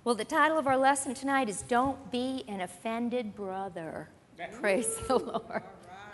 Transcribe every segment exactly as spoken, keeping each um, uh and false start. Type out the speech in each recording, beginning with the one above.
Well, the title of our lesson tonight is Don't Be an Offended Brother. Praise the Lord.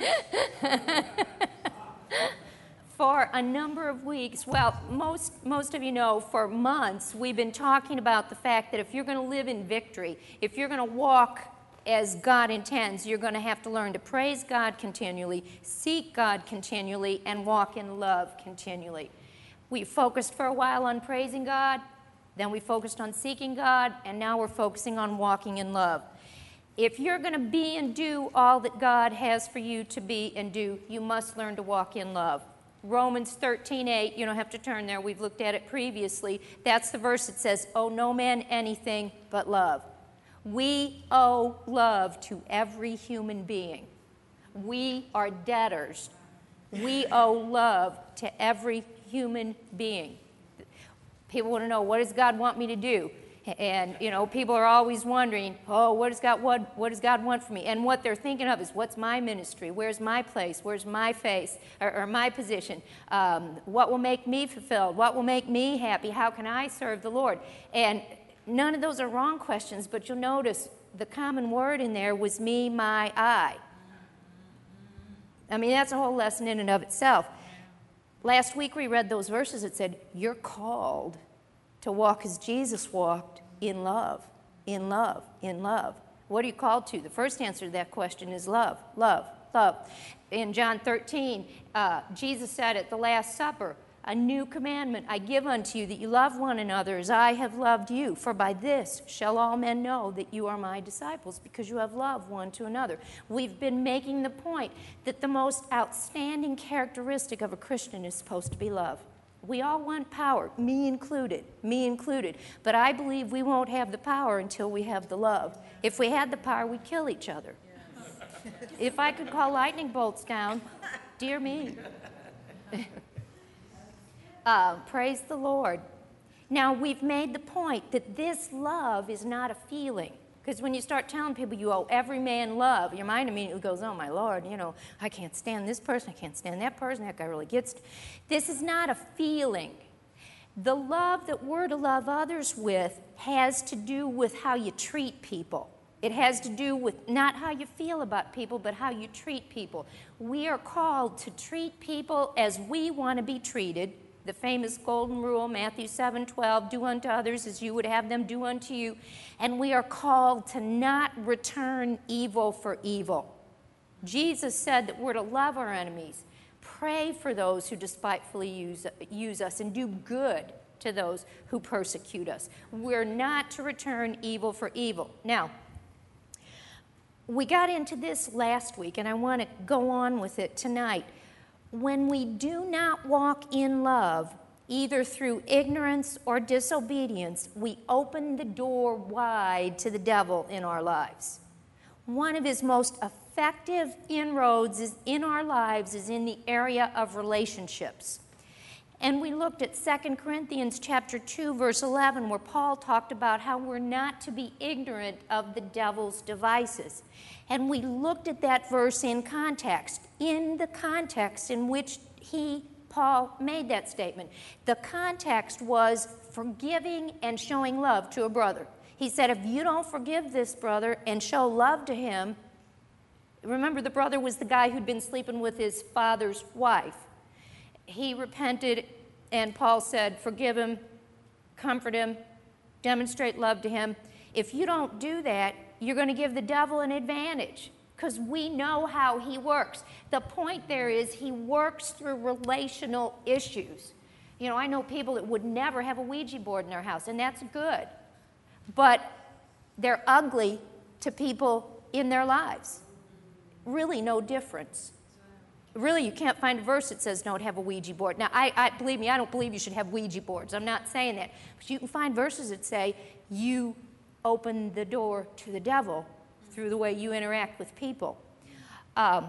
For a number of weeks, well, most, most of you know, for months, we've been talking about the fact that if you're going to live in victory, if you're going to walk as God intends, you're going to have to learn to praise God continually, seek God continually, and walk in love continually. We focused for a while on praising God, then we focused on seeking God, and now we're focusing on walking in love. If you're going to be and do all that God has for you to be and do, you must learn to walk in love. Romans thirteen eight, you don't have to turn there, we've looked at it previously. That's the verse that says, owe no man anything but love. We owe love to every human being. We are debtors. We owe love to every human being. People want to know, what does God want me to do? And, you know, people are always wondering, oh, what does God want, what does God want from me? And what they're thinking of is, what's my ministry? Where's my place? Where's my face or, or my position? Um, what will make me fulfilled? What will make me happy? How can I serve the Lord? And none of those are wrong questions, but you'll notice the common word in there was me, my, I. I mean, that's a whole lesson in and of itself. Last week we read those verses that said, you're called to walk as Jesus walked, in love, in love, in love. What are you called to? The first answer to that question is love, love, love. In John thirteen, uh, Jesus said at the Last Supper, a new commandment I give unto you, that you love one another as I have loved you. For by this shall all men know that you are my disciples, because you have loved one to another. We've been making the point that the most outstanding characteristic of a Christian is supposed to be love. We all want power, me included, me included. But I believe we won't have the power until we have the love. If we had the power, we'd kill each other. If I could call lightning bolts down, dear me. Uh, praise the Lord. Now, we've made the point that this love is not a feeling. Because when you start telling people you owe every man love, your mind immediately goes, oh, my Lord, you know, I can't stand this person, I can't stand that person, that guy really gets... To... This is not a feeling. The love that we're to love others with has to do with how you treat people. It has to do with not how you feel about people, but how you treat people. We are called to treat people as we want to be treated. The famous golden rule, Matthew seven twelve, do unto others as you would have them do unto you. And we are called to not return evil for evil. Jesus said that we're to love our enemies, pray for those who despitefully use, use us, and do good to those who persecute us. We're not to return evil for evil. Now, we got into this last week, and I want to go on with it tonight. When we do not walk in love, either through ignorance or disobedience, we open the door wide to the devil in our lives. One of his most effective inroads is in our lives is in the area of relationships. And we looked at Second Corinthians chapter two, verse eleven, where Paul talked about how we're not to be ignorant of the devil's devices. And we looked at that verse in context, in the context in which he, Paul, made that statement. The context was forgiving and showing love to a brother. He said, if you don't forgive this brother and show love to him, remember the brother was the guy who'd been sleeping with his father's wife. He repented, and Paul said, forgive him, comfort him, demonstrate love to him. If you don't do that, you're going to give the devil an advantage, because we know how he works. The point there is he works through relational issues. You know, I know people that would never have a Ouija board in their house, and that's good. But they're ugly to people in their lives. Really no difference. Really, you can't find a verse that says don't have a Ouija board. Now, I, I believe me, I don't believe you should have Ouija boards. I'm not saying that. But you can find verses that say you open the door to the devil through the way you interact with people. Um,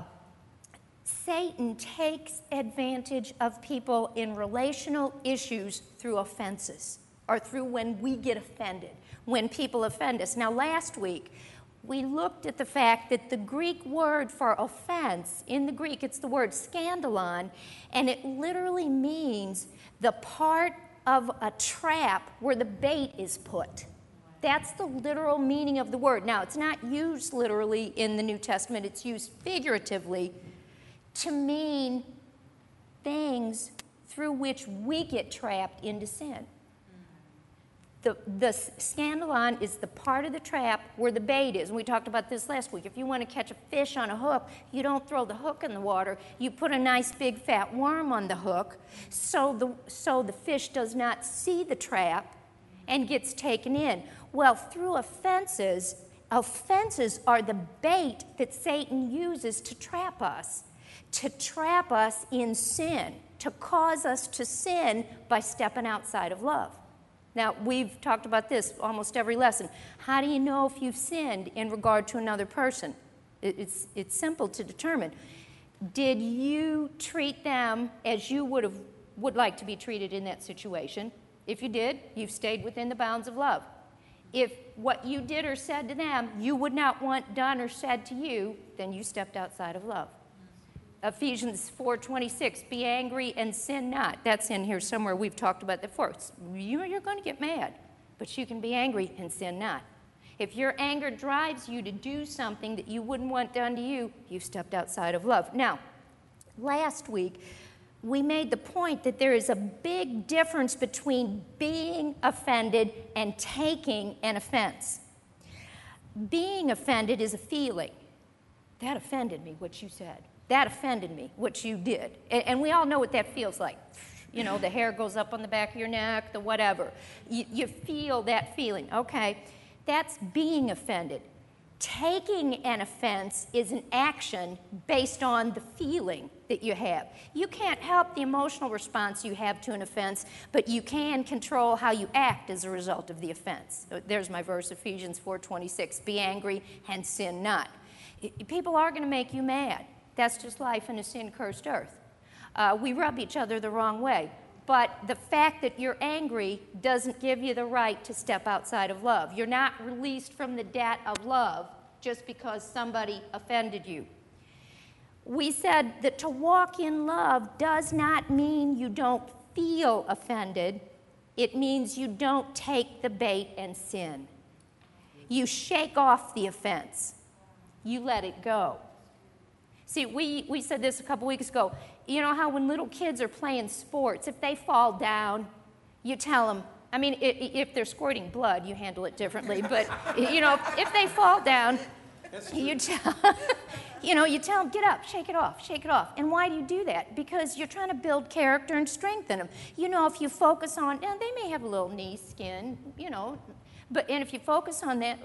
Satan takes advantage of people in relational issues through offenses, or through when we get offended, when people offend us. Now, last week, we looked at the fact that the Greek word for offense, in the Greek, it's the word scandalon, and it literally means the part of a trap where the bait is put. That's the literal meaning of the word. Now, it's not used literally in the New Testament. It's used figuratively to mean things through which we get trapped into sin. The, the scandalon is the part of the trap where the bait is. And we talked about this last week. If you want to catch a fish on a hook, you don't throw the hook in the water. You put a nice big fat worm on the hook so the, so the fish does not see the trap and gets taken in. Well, through offenses, offenses are the bait that Satan uses to trap us, to trap us in sin, to cause us to sin by stepping outside of love. Now, we've talked about this almost every lesson. How do you know if you've sinned in regard to another person? It's, it's simple to determine. Did you treat them as you would have would like to be treated in that situation? If you did, you've stayed within the bounds of love. If what you did or said to them you would not want done or said to you, then you stepped outside of love. Ephesians four twenty-six, be angry and sin not. That's in here somewhere. We've talked about that before. You, you're going to get mad, but you can be angry and sin not. If your anger drives you to do something that you wouldn't want done to you, you've stepped outside of love. Now, last week, we made the point that there is a big difference between being offended and taking an offense. Being offended is a feeling. That offended me, what you said. That offended me, what you did. And, and we all know what that feels like. You know, the hair goes up on the back of your neck, the whatever. You, you feel that feeling. Okay, that's being offended. Taking an offense is an action based on the feeling that you have. You can't help the emotional response you have to an offense, but you can control how you act as a result of the offense. There's my verse, Ephesians four twenty-six, be angry and sin not. People are going to make you mad. That's just life in a sin-cursed earth. Uh, we rub each other the wrong way. But the fact that you're angry doesn't give you the right to step outside of love. You're not released from the debt of love just because somebody offended you. We said that to walk in love does not mean you don't feel offended. It means you don't take the bait and sin. You shake off the offense. You let it go. See, we, we said this a couple weeks ago. You know how when little kids are playing sports, if they fall down, you tell them, I mean, if, if they're squirting blood, you handle it differently. But, you know, if, if they fall down, you tell, you know, you tell them, get up, shake it off, shake it off. And why do you do that? Because you're trying to build character and strengthen them. You know, if you focus on, now they may have a little knee skin, you know, but and if you focus on that,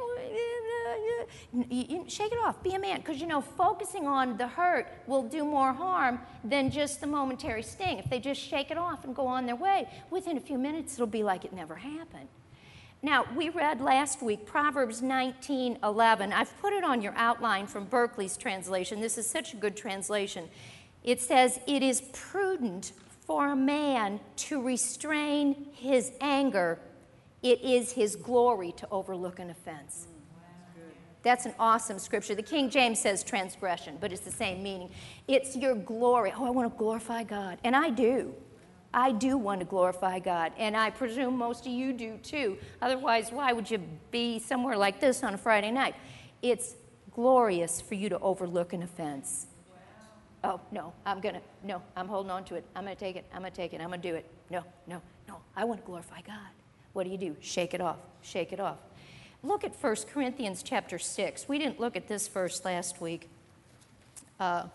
you, you, shake it off, be a man. Because, you know, focusing on the hurt will do more harm than just the momentary sting. If they just shake it off and go on their way, within a few minutes it'll be like it never happened. Now, we read last week Proverbs nineteen eleven. I've put it on your outline from Berkeley's translation. This is such a good translation. It says, it is prudent for a man to restrain his anger. It is his glory to overlook an offense. That's an awesome scripture. The King James says transgression, but it's the same meaning. It's your glory. Oh, I want to glorify God. And I do. I do want to glorify God. And I presume most of you do too. Otherwise, why would you be somewhere like this on a Friday night? It's glorious for you to overlook an offense. Oh, no, I'm going to, no, I'm holding on to it. I'm going to take it. I'm going to take it. I'm going to do it. No, no, no. I want to glorify God. What do you do? Shake it off. Shake it off. Look at First Corinthians chapter six. We didn't look at this verse last week. Uh,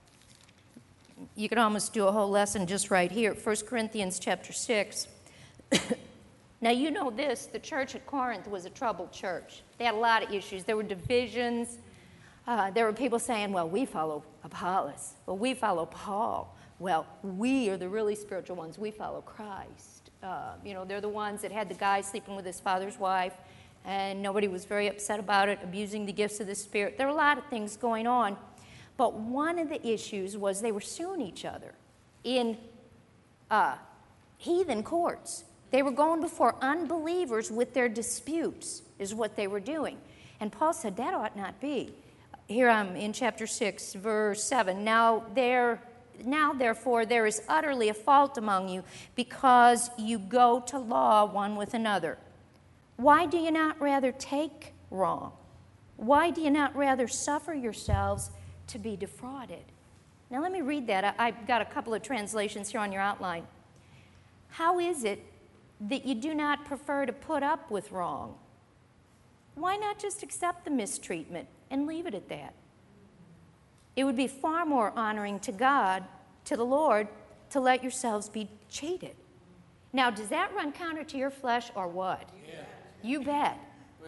you could almost do a whole lesson just right here. First Corinthians chapter six. Now, you know this. The church at Corinth was a troubled church. They had a lot of issues. There were divisions. Uh, there were people saying, well, we follow Apollos. Well, we follow Paul. Well, we are the really spiritual ones. We follow Christ. Uh, you know, they're the ones that had the guy sleeping with his father's wife, and nobody was very upset about it, abusing the gifts of the Spirit. There were a lot of things going on, but one of the issues was they were suing each other in uh, heathen courts. They were going before unbelievers with their disputes, is what they were doing. And Paul said, that ought not be. Here I'm in chapter six, verse seven. Now there... Now, therefore, there is utterly a fault among you because you go to law one with another. Why do you not rather take wrong? Why do you not rather suffer yourselves to be defrauded? Now let me read that. I, I've got a couple of translations here on your outline. How is it that you do not prefer to put up with wrong? Why not just accept the mistreatment and leave it at that? It would be far more honoring to God, to the Lord, to let yourselves be cheated. Now, does that run counter to your flesh or what? Yeah. You bet.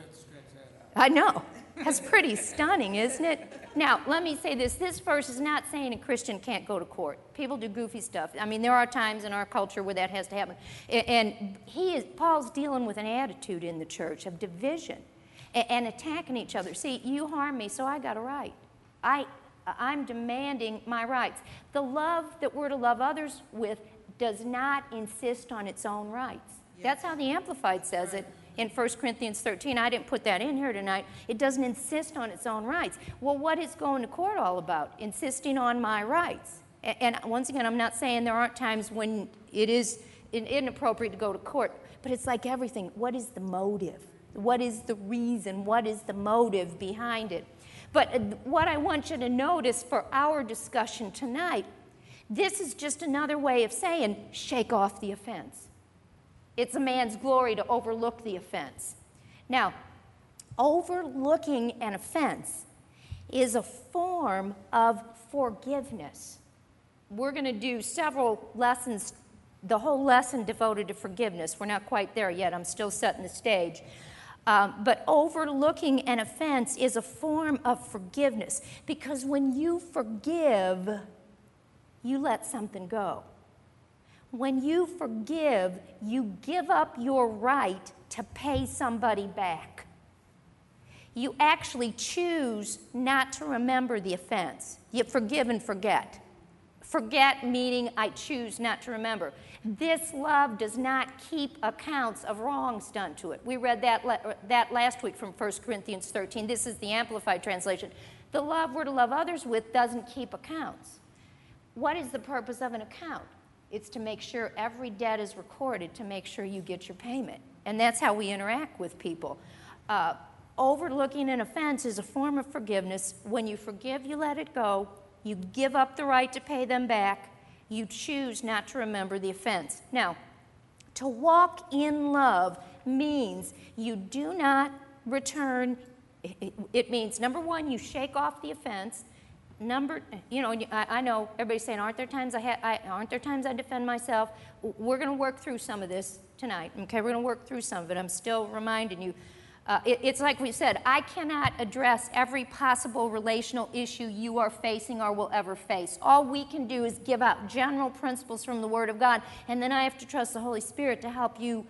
I know. That's pretty stunning, isn't it? Now, let me say this. This verse is not saying a Christian can't go to court. People do goofy stuff. I mean, there are times in our culture where that has to happen. And he is, Paul's dealing with an attitude in the church of division and attacking each other. See, you harm me, so I got a right. I, I'm demanding my rights. The love that we're to love others with does not insist on its own rights. That's how the Amplified says it in First Corinthians thirteen. I didn't put that in here tonight. It doesn't insist on its own rights. Well, what is going to court all about? Insisting on my rights. And once again, I'm not saying there aren't times when it is inappropriate to go to court, but it's like everything. What is the motive? What is the reason? What is the motive behind it? But what I want you to notice for our discussion tonight, this is just another way of saying shake off the offense. It's a man's glory to overlook the offense. Now, overlooking an offense is a form of forgiveness. We're going to do several lessons, the whole lesson devoted to forgiveness. We're not quite there yet. I'm still setting the stage. Um, but overlooking an offense is a form of forgiveness, because when you forgive, you let something go. When you forgive, you give up your right to pay somebody back. You actually choose not to remember the offense. You forgive and forget. Forget meaning I choose not to remember. This love does not keep accounts of wrongs done to it. We read that, that last week from First Corinthians thirteen. This is the Amplified translation. The love we're to love others with doesn't keep accounts. What is the purpose of an account? It's to make sure every debt is recorded, to make sure you get your payment. And that's how we interact with people. Uh, overlooking an offense is a form of forgiveness. When you forgive, you let it go. You give up the right to pay them back. You choose not to remember the offense. Now, to walk in love means you do not return. It, it means, number one, you shake off the offense. Number, you know, I, I know everybody's saying, aren't there times I, ha- I aren't there times I defend myself? We're going to work through some of this tonight. Okay, we're going to work through some of it. I'm still reminding you. Uh, it, it's like we said, I cannot address every possible relational issue you are facing or will ever face. All we can do is give out general principles from the Word of God, and then I have to trust the Holy Spirit to help you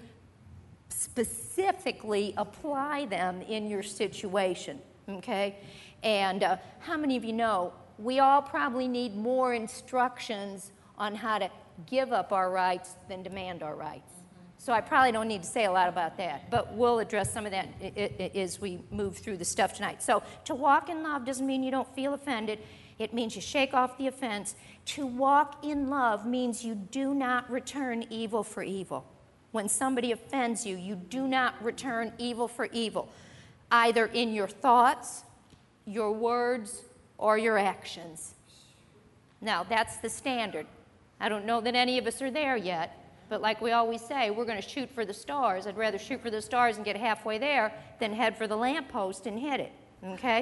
specifically apply them in your situation. Okay? And uh, how many of you know we all probably need more instructions on how to give up our rights than demand our rights? So I probably don't need to say a lot about that, but we'll address some of that as we move through the stuff tonight. So to walk in love doesn't mean you don't feel offended. It means you shake off the offense. To walk in love means you do not return evil for evil. When somebody offends you, you do not return evil for evil, either in your thoughts, your words, or your actions. Now, that's the standard. I don't know that any of us are there yet, but like we always say, we're going to shoot for the stars. I'd rather shoot for the stars and get halfway there than head for the lamppost and hit it, okay?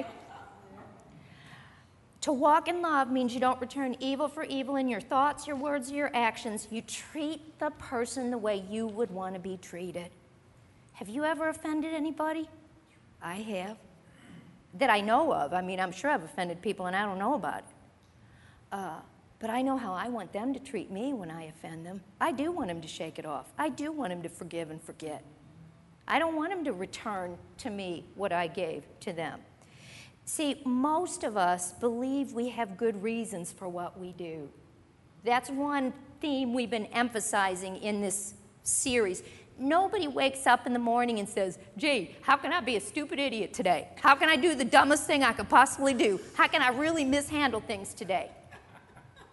To walk in love means you don't return evil for evil in your thoughts, your words, or your actions. You treat the person the way you would want to be treated. Have you ever offended anybody? I have. That I know of. I mean, I'm sure I've offended people and I don't know about it. Uh, but I know how I want them to treat me when I offend them. I do want them to shake it off. I do want them to forgive and forget. I don't want them to return to me what I gave to them. See, most of us believe we have good reasons for what we do. That's one theme we've been emphasizing in this series. Nobody wakes up in the morning and says, gee, how can I be a stupid idiot today? How can I do the dumbest thing I could possibly do? How can I really mishandle things today?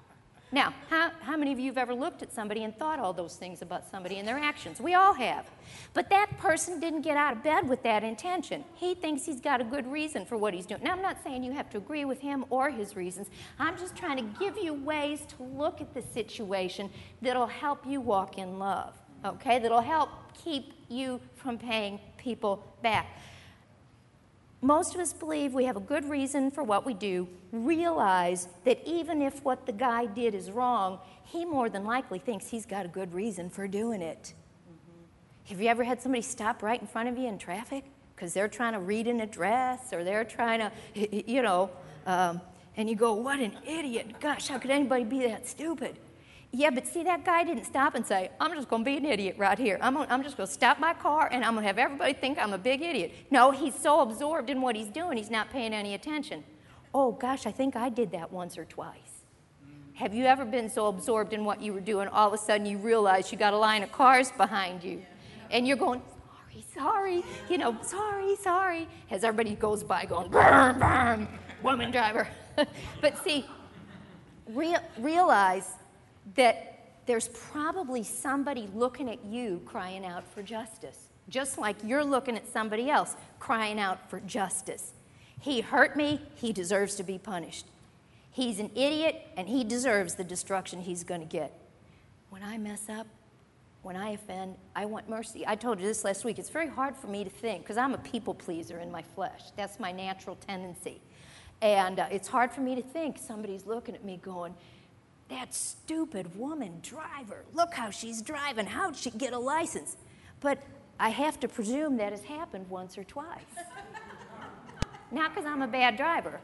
Now, how, how many of you have ever looked at somebody and thought all those things about somebody and their actions? We all have. But that person didn't get out of bed with that intention. He thinks he's got a good reason for what he's doing. Now, I'm not saying you have to agree with him or his reasons. I'm just trying to give you ways to look at the situation that'll help you walk in love, okay? That'll help keep you from paying people back. Most of us believe we have a good reason for what we do, realize that even if what the guy did is wrong, he more than likely thinks he's got a good reason for doing it. Mm-hmm. Have you ever had somebody stop right in front of you in traffic because they're trying to read an address or they're trying to, you know, um, and you go, what an idiot. Gosh, how could anybody be that stupid? Yeah, but see, that guy didn't stop and say, I'm just going to be an idiot right here. I'm, gonna, I'm just going to stop my car, and I'm going to have everybody think I'm a big idiot. No, he's so absorbed in what he's doing, he's not paying any attention. Oh, gosh, I think I did that once or twice. Have you ever been so absorbed in what you were doing, all of a sudden you realize you got a line of cars behind you, and you're going, sorry, sorry, you know, sorry, sorry, as everybody goes by going, burn, burn, woman driver. But see, rea- realize that there's probably somebody looking at you crying out for justice, just like you're looking at somebody else crying out for justice. He hurt me, he deserves to be punished. He's an idiot, and he deserves the destruction he's going to get. When I mess up, when I offend, I want mercy. I told you this last week. It's very hard for me to think, because I'm a people pleaser in my flesh. That's my natural tendency. And uh, it's hard for me to think somebody's looking at me going, that stupid woman driver, look how she's driving, how'd she get a license? But I have to presume that has happened once or twice. Not because I'm a bad driver.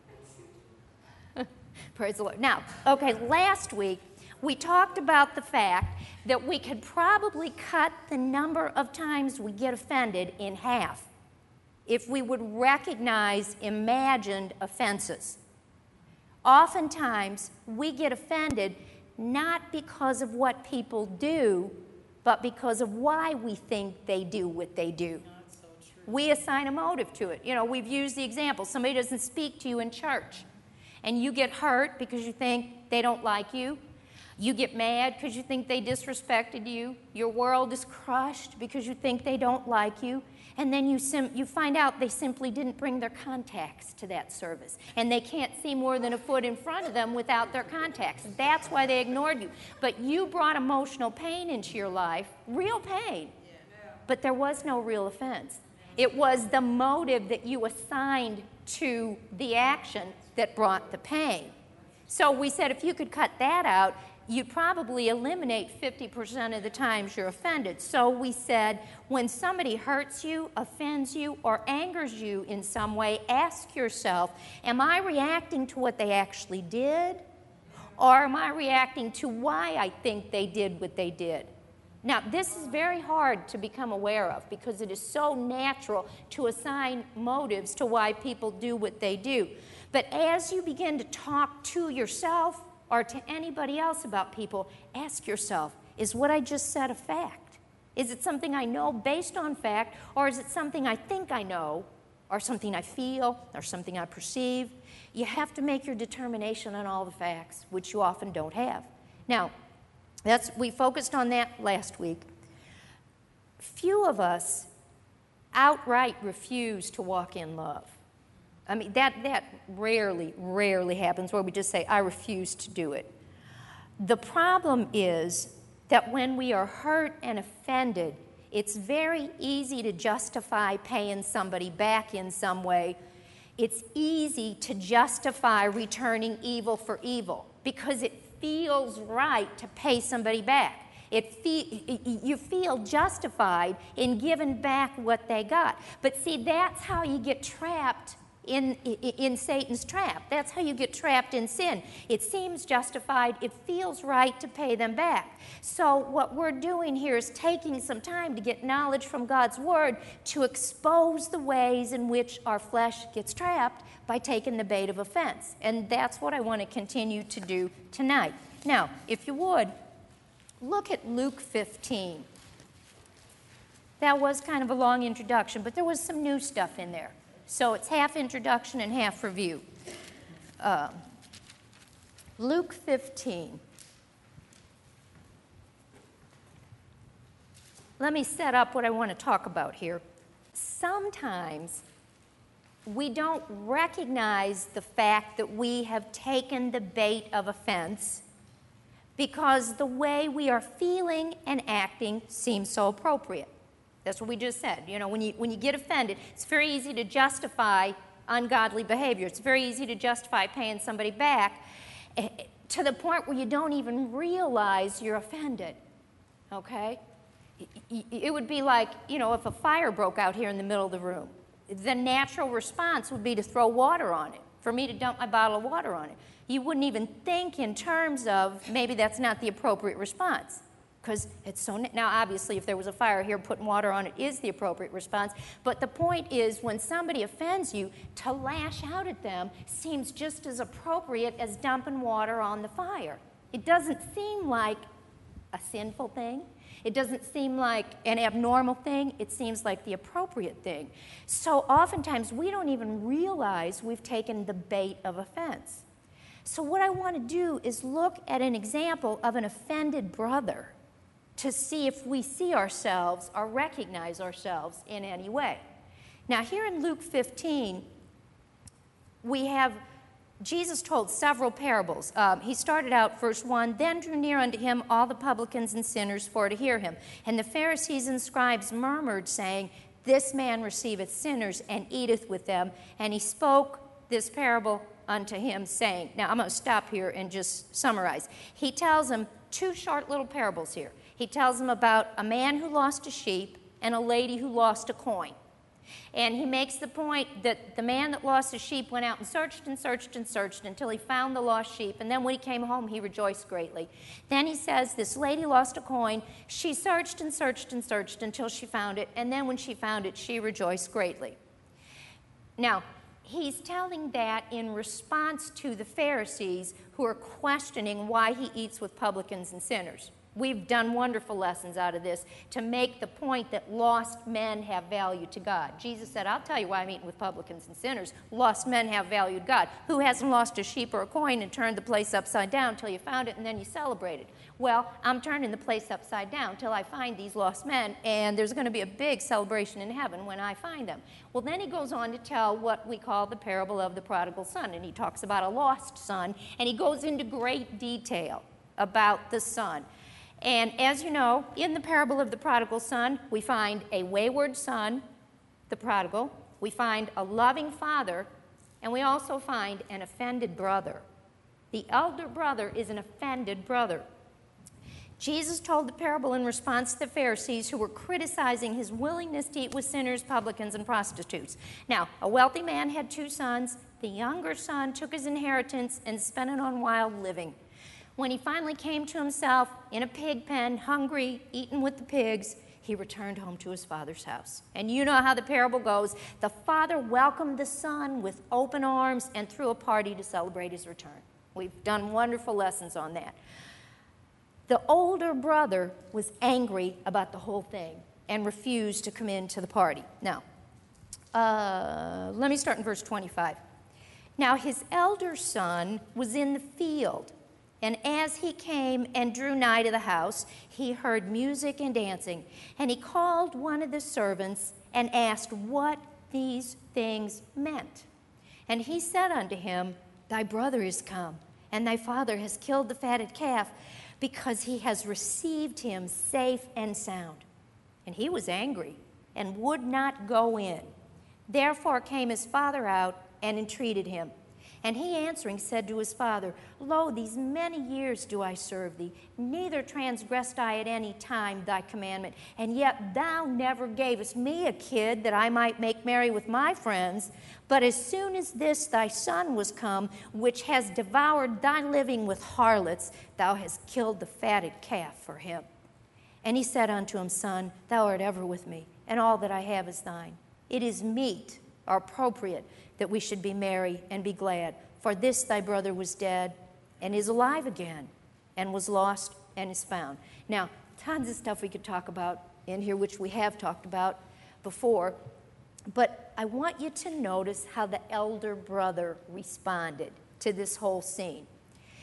Praise the Lord. Now, okay, last week we talked about the fact that we could probably cut the number of times we get offended in half if we would recognize imagined offenses. Oftentimes, we get offended not because of what people do, but because of why we think they do what they do. So we assign a motive to it. You know, we've used the example. Somebody doesn't speak to you in church, and you get hurt because you think they don't like you. You get mad because you think they disrespected you. Your world is crushed because you think they don't like you. And then you, sim- you find out they simply didn't bring their contacts to that service. And they can't see more than a foot in front of them without their contacts. That's why they ignored you. But you brought emotional pain into your life, real pain. But there was no real offense. It was the motive that you assigned to the action that brought the pain. So we said if you could cut that out, you'd probably eliminate fifty percent of the times you're offended. So we said, when somebody hurts you, offends you, or angers you in some way, ask yourself, am I reacting to what they actually did? Or am I reacting to why I think they did what they did? Now, this is very hard to become aware of because it is so natural to assign motives to why people do what they do. But as you begin to talk to yourself or to anybody else about people, ask yourself, is what I just said a fact? Is it something I know based on fact, or is it something I think I know, or something I feel, or something I perceive? You have to make your determination on all the facts, which you often don't have. Now, that's, we focused on that last week. Few of us outright refuse to walk in love. I mean, that, that rarely, rarely happens where we just say, I refuse to do it. The problem is that when we are hurt and offended, it's very easy to justify paying somebody back in some way. It's easy to justify returning evil for evil because it feels right to pay somebody back. It fe- you feel justified in giving back what they got. But see, that's how you get trapped In, in Satan's trap. That's how you get trapped in sin. It seems justified. It feels right to pay them back. So what we're doing here is taking some time to get knowledge from God's Word to expose the ways in which our flesh gets trapped by taking the bait of offense. And that's what I want to continue to do tonight. Now, if you would, look at Luke fifteen. That was kind of a long introduction, but there was some new stuff in there. So it's half introduction and half review. Uh, Luke fifteen. Let me set up what I want to talk about here. Sometimes we don't recognize the fact that we have taken the bait of offense because the way we are feeling and acting seems so appropriate. That's what we just said. You know, when you, when you get offended, it's very easy to justify ungodly behavior. It's very easy to justify paying somebody back eh, to the point where you don't even realize you're offended, okay? It would be like, you know, if a fire broke out here in the middle of the room, the natural response would be to throw water on it, for me to dump my bottle of water on it. You wouldn't even think in terms of maybe that's not the appropriate response, because it's so, now obviously if there was a fire here, putting water on it is the appropriate response, but the point is when somebody offends you, to lash out at them seems just as appropriate as dumping water on the fire. It doesn't seem like a sinful thing. It doesn't seem like an abnormal thing. It seems like the appropriate thing. So oftentimes we don't even realize we've taken the bait of offense. So what I want to do is look at an example of an offended brother to see if we see ourselves or recognize ourselves in any way. Now here in Luke fifteen, we have Jesus told several parables. Um, he started out, verse one, then drew near unto him all the publicans and sinners for to hear him. And the Pharisees and scribes murmured, saying, this man receiveth sinners and eateth with them. And he spoke this parable unto him, saying, now I'm going to stop here and just summarize. He tells them two short little parables here. He tells them about a man who lost a sheep and a lady who lost a coin. And he makes the point that the man that lost his sheep went out and searched and searched and searched until he found the lost sheep. And then when he came home, he rejoiced greatly. Then he says, this lady lost a coin. She searched and searched and searched until she found it. And then when she found it, she rejoiced greatly. Now, he's telling that in response to the Pharisees who are questioning why he eats with publicans and sinners. We've done wonderful lessons out of this to make the point that lost men have value to God. Jesus said, I'll tell you why I'm eating with publicans and sinners. Lost men have value to God. Who hasn't lost a sheep or a coin and turned the place upside down until you found it and then you celebrated? Well, I'm turning the place upside down until I find these lost men, and there's going to be a big celebration in heaven when I find them. Well, then he goes on to tell what we call the parable of the prodigal son, and he talks about a lost son, and he goes into great detail about the son. And as you know, in the parable of the prodigal son, we find a wayward son, the prodigal. We find a loving father, and we also find an offended brother. The elder brother is an offended brother. Jesus told the parable in response to the Pharisees who were criticizing his willingness to eat with sinners, publicans, and prostitutes. Now, a wealthy man had two sons. The younger son took his inheritance and spent it on wild living. When he finally came to himself in a pig pen, hungry, eating with the pigs, he returned home to his father's house. And you know how the parable goes. The father welcomed the son with open arms and threw a party to celebrate his return. We've done wonderful lessons on that. The older brother was angry about the whole thing and refused to come into the party. Now, uh, let me start in verse twenty-five. Now his elder son was in the field, and as he came and drew nigh to the house, he heard music and dancing. And he called one of the servants and asked what these things meant. And he said unto him, thy brother is come, and thy father has killed the fatted calf, because he has received him safe and sound. And he was angry and would not go in. Therefore came his father out and entreated him. And he answering said to his father, lo, these many years do I serve thee, neither transgressed I at any time thy commandment, and yet thou never gavest me a kid that I might make merry with my friends. But as soon as this thy son was come, which has devoured thy living with harlots, thou hast killed the fatted calf for him. And he said unto him, son, thou art ever with me, and all that I have is thine. It is meet or appropriate that we should be merry and be glad. For this thy brother was dead and is alive again, and was lost and is found. Now, tons of stuff we could talk about in here, which we have talked about before, but I want you to notice how the elder brother responded to this whole scene.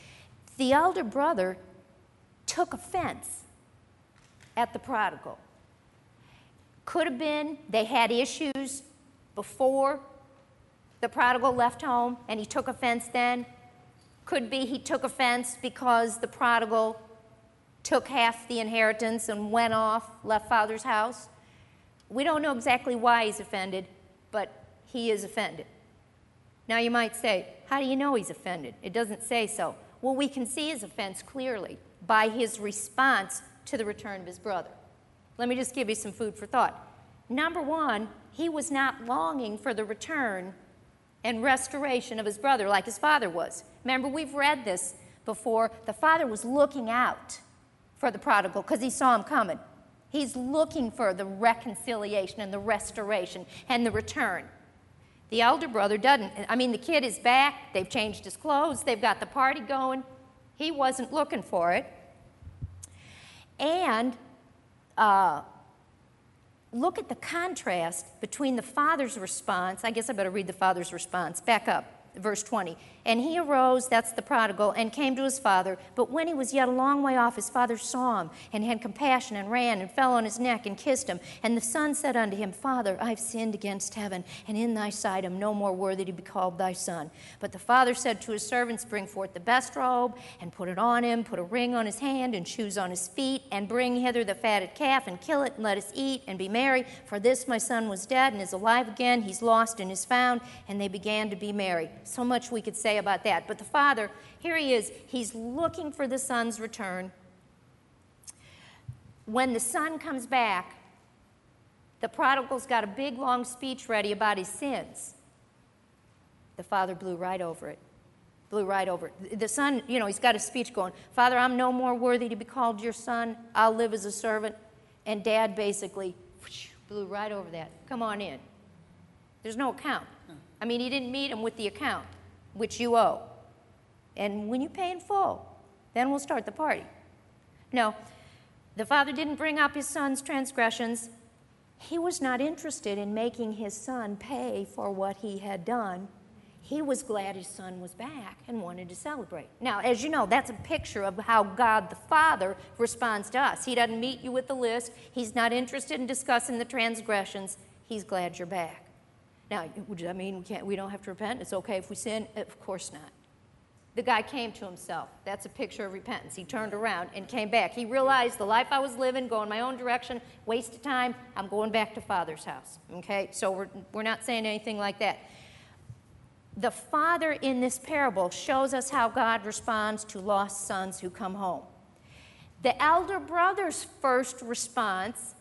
The elder brother took offense at the prodigal. Could have been they had issues before the prodigal left home and he took offense then. Could be he took offense because the prodigal took half the inheritance and went off, left father's house. We don't know exactly why he's offended, but he is offended. Now you might say, how do you know he's offended? It doesn't say so. Well, we can see his offense clearly by his response to the return of his brother. Let me just give you some food for thought. Number one, he was not longing for the return and restoration of his brother like his father was. Remember, we've read this before. The father was looking out for the prodigal because he saw him coming. He's looking for the reconciliation and the restoration and the return. The elder brother doesn't. I mean, the kid is back. They've changed his clothes. They've got the party going. He wasn't looking for it. And uh, look at the contrast between the father's response. I guess I better read the father's response. Back up, verse twenty. And he arose, that's the prodigal, and came to his father. But when he was yet a long way off, his father saw him, and had compassion, and ran, and fell on his neck, and kissed him. And the son said unto him, Father, I have sinned against heaven, and in thy sight am no more worthy to be called thy son. But the father said to his servants, Bring forth the best robe, and put it on him, put a ring on his hand, and shoes on his feet, and bring hither the fatted calf, and kill it, and let us eat, and be merry. For this my son was dead, and is alive again. He's lost, and is found. And they began to be merry. So much we could say about that. But the father, here he is, he's looking for the son's return. When the son comes back, the prodigal's got a big long speech ready about his sins. The father blew right over it. Blew right over it. The son, you know, he's got a speech going, Father, I'm no more worthy to be called your son. I'll live as a servant. And dad basically whoosh, blew right over that. Come on in. There's no account. I mean, he didn't meet him with the account, which you owe. And when you pay in full, then we'll start the party. No, the father didn't bring up his son's transgressions. He was not interested in making his son pay for what he had done. He was glad his son was back and wanted to celebrate. Now, as you know, that's a picture of how God the Father responds to us. He doesn't meet you with the list. He's not interested in discussing the transgressions. He's glad you're back. Now, does that mean we can't, we don't have to repent? It's okay if we sin? Of course not. The guy came to himself. That's a picture of repentance. He turned around and came back. He realized the life I was living, going my own direction, waste of time, I'm going back to Father's house. Okay? So we're, we're not saying anything like that. The father in this parable shows us how God responds to lost sons who come home. The elder brother's first response,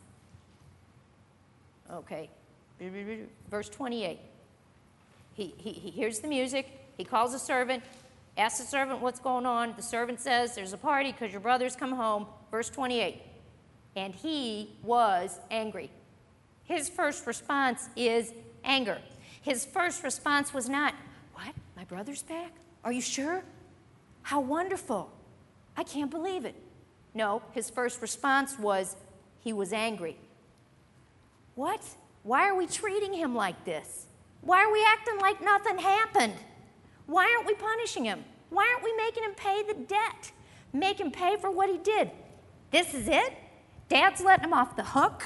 okay, verse twenty-eight. He, he, he hears the music. He calls a servant, asks the servant what's going on. The servant says, there's a party because your brother's come home. Verse twenty-eight. And he was angry. His first response is anger. His first response was not, what? My brother's back? Are you sure? How wonderful. I can't believe it. No, his first response was, he was angry. What? Why are we treating him like this? Why are we acting like nothing happened? Why aren't we punishing him? Why aren't we making him pay the debt? Make him pay for what he did? This is it? Dad's letting him off the hook?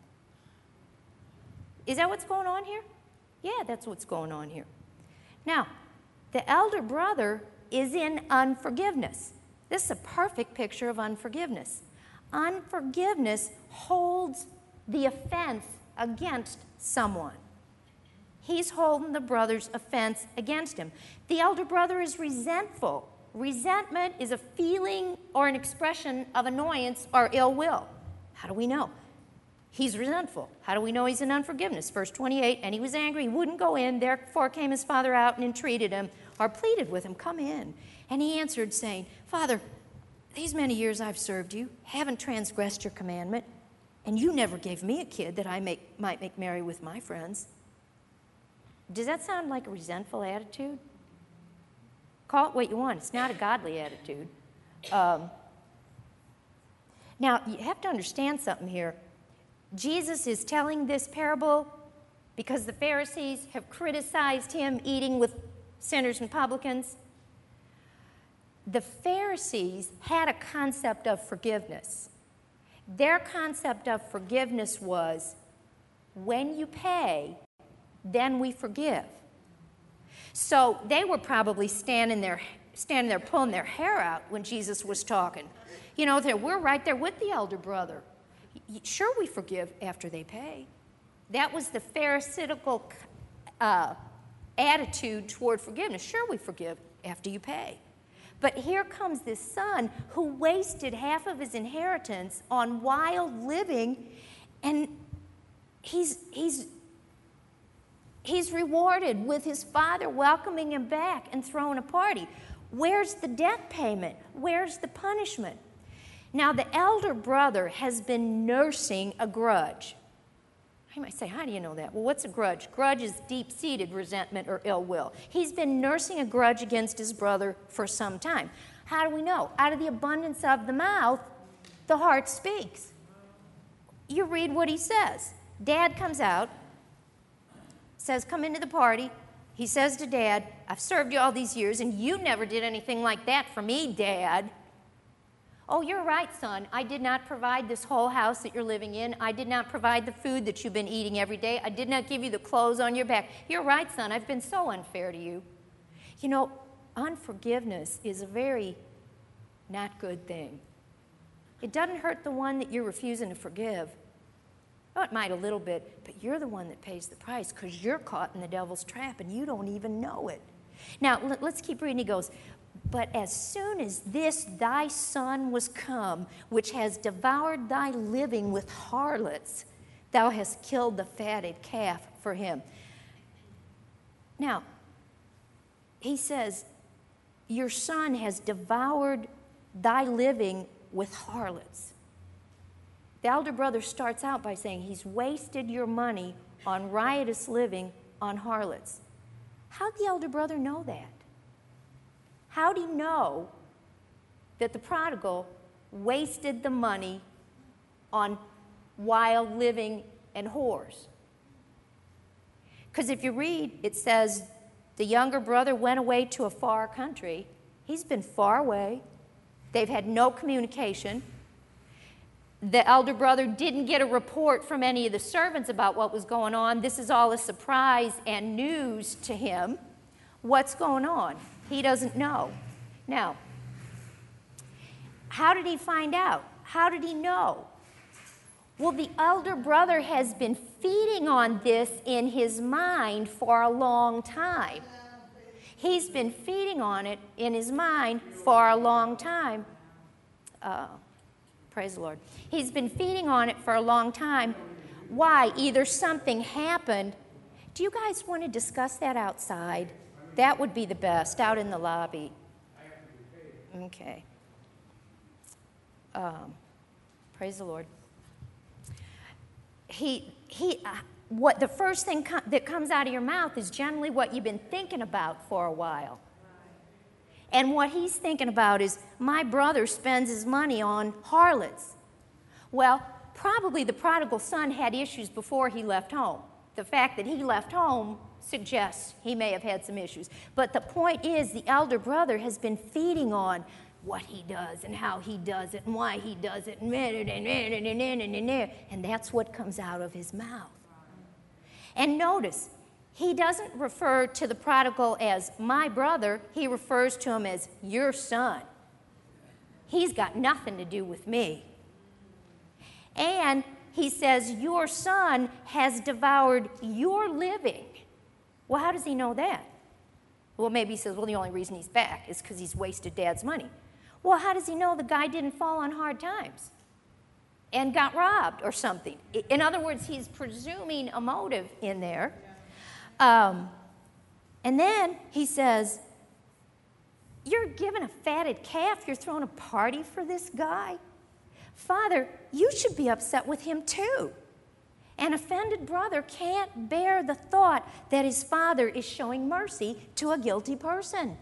Is that what's going on here? Yeah, that's what's going on here. Now, the elder brother is in unforgiveness. This is a perfect picture of unforgiveness. Unforgiveness holds the offense against someone. He's holding the brother's offense against him. The elder brother is resentful. Resentment is a feeling or an expression of annoyance or ill will. How do we know? He's resentful. How do we know he's in unforgiveness? Verse twenty-eight, and he was angry, he wouldn't go in. Therefore came his father out and entreated him, or pleaded with him, come in. And he answered, saying, Father, these many years I've served you, haven't transgressed your commandment, and you never gave me a kid that I make, might make merry with my friends. Does that sound like a resentful attitude? Call it what you want. It's not a godly attitude. Um, now, you have to understand something here. Jesus is telling this parable because the Pharisees have criticized him eating with sinners and publicans. the Pharisees had a concept of forgiveness. Their concept of forgiveness was, when you pay, then we forgive. So they were probably standing there, standing there pulling their hair out when Jesus was talking. You know, we're right there with the elder brother. Sure, we forgive after they pay. That was the Pharisaical uh, attitude toward forgiveness. Sure, we forgive after you pay. But here comes this son who wasted half of his inheritance on wild living, and he's he's he's rewarded with his father welcoming him back and throwing a party. Where's the debt payment? Where's the punishment? Now, the elder brother has been nursing a grudge. You might say, how do you know that? Well, what's a grudge? Grudge is deep-seated resentment or ill will. He's been nursing a grudge against his brother for some time. How do we know? Out of the abundance of the mouth, the heart speaks. You read what he says. Dad comes out, says, come into the party. He says to Dad, I've served you all these years, and you never did anything like that for me, Dad. Oh, you're right, son. I did not provide this whole house that you're living in. I did not provide the food that you've been eating every day. I did not give you the clothes on your back. You're right, son. I've been so unfair to you. You know, unforgiveness is a very not good thing. It doesn't hurt the one that you're refusing to forgive. Oh, it might a little bit, but you're the one that pays the price because you're caught in the devil's trap and you don't even know it. Now, let's keep reading. He goes, but as soon as this thy son was come, which has devoured thy living with harlots, thou hast killed the fatted calf for him. Now, he says, your son has devoured thy living with harlots. The elder brother starts out by saying he's wasted your money on riotous living on harlots. How'd the elder brother know that? How'd he know that the prodigal wasted the money on wild living and whores? Because if you read, it says the younger brother went away to a far country. He's been far away. They've had no communication. The elder brother didn't get a report from any of the servants about what was going on. This is all a surprise and news to him. What's going on? He doesn't know. Now, how did he find out? How did he know? Well, the elder brother has been feeding on this in his mind for a long time. He's been feeding on it in his mind for a long time. Uh, praise the Lord. He's been feeding on it for a long time. Why? Either something happened. Do you guys want to discuss that outside? That would be the best, out in the lobby. Okay. Um, praise the Lord. He, he, uh, what the first thing com- that comes out of your mouth is generally what you've been thinking about for a while. And what he's thinking about is, my brother spends his money on harlots. Well, probably the prodigal son had issues before he left home. The fact that he left home suggests he may have had some issues. But the point is, the elder brother has been feeding on what he does and how he does it and why he does it, and that's what comes out of his mouth. And notice, he doesn't refer to the prodigal as my brother. He refers to him as your son. He's got nothing to do with me. And he says, your son has devoured your living. Well, how does he know that? Well, maybe he says, well, the only reason he's back is because he's wasted Dad's money. Well, how does he know the guy didn't fall on hard times and got robbed or something? In other words, he's presuming a motive in there. Um, and then he says, you're giving a fatted calf, you're throwing a party for this guy? Father, you should be upset with him too. An offended brother can't bear the thought that his father is showing mercy to a guilty person.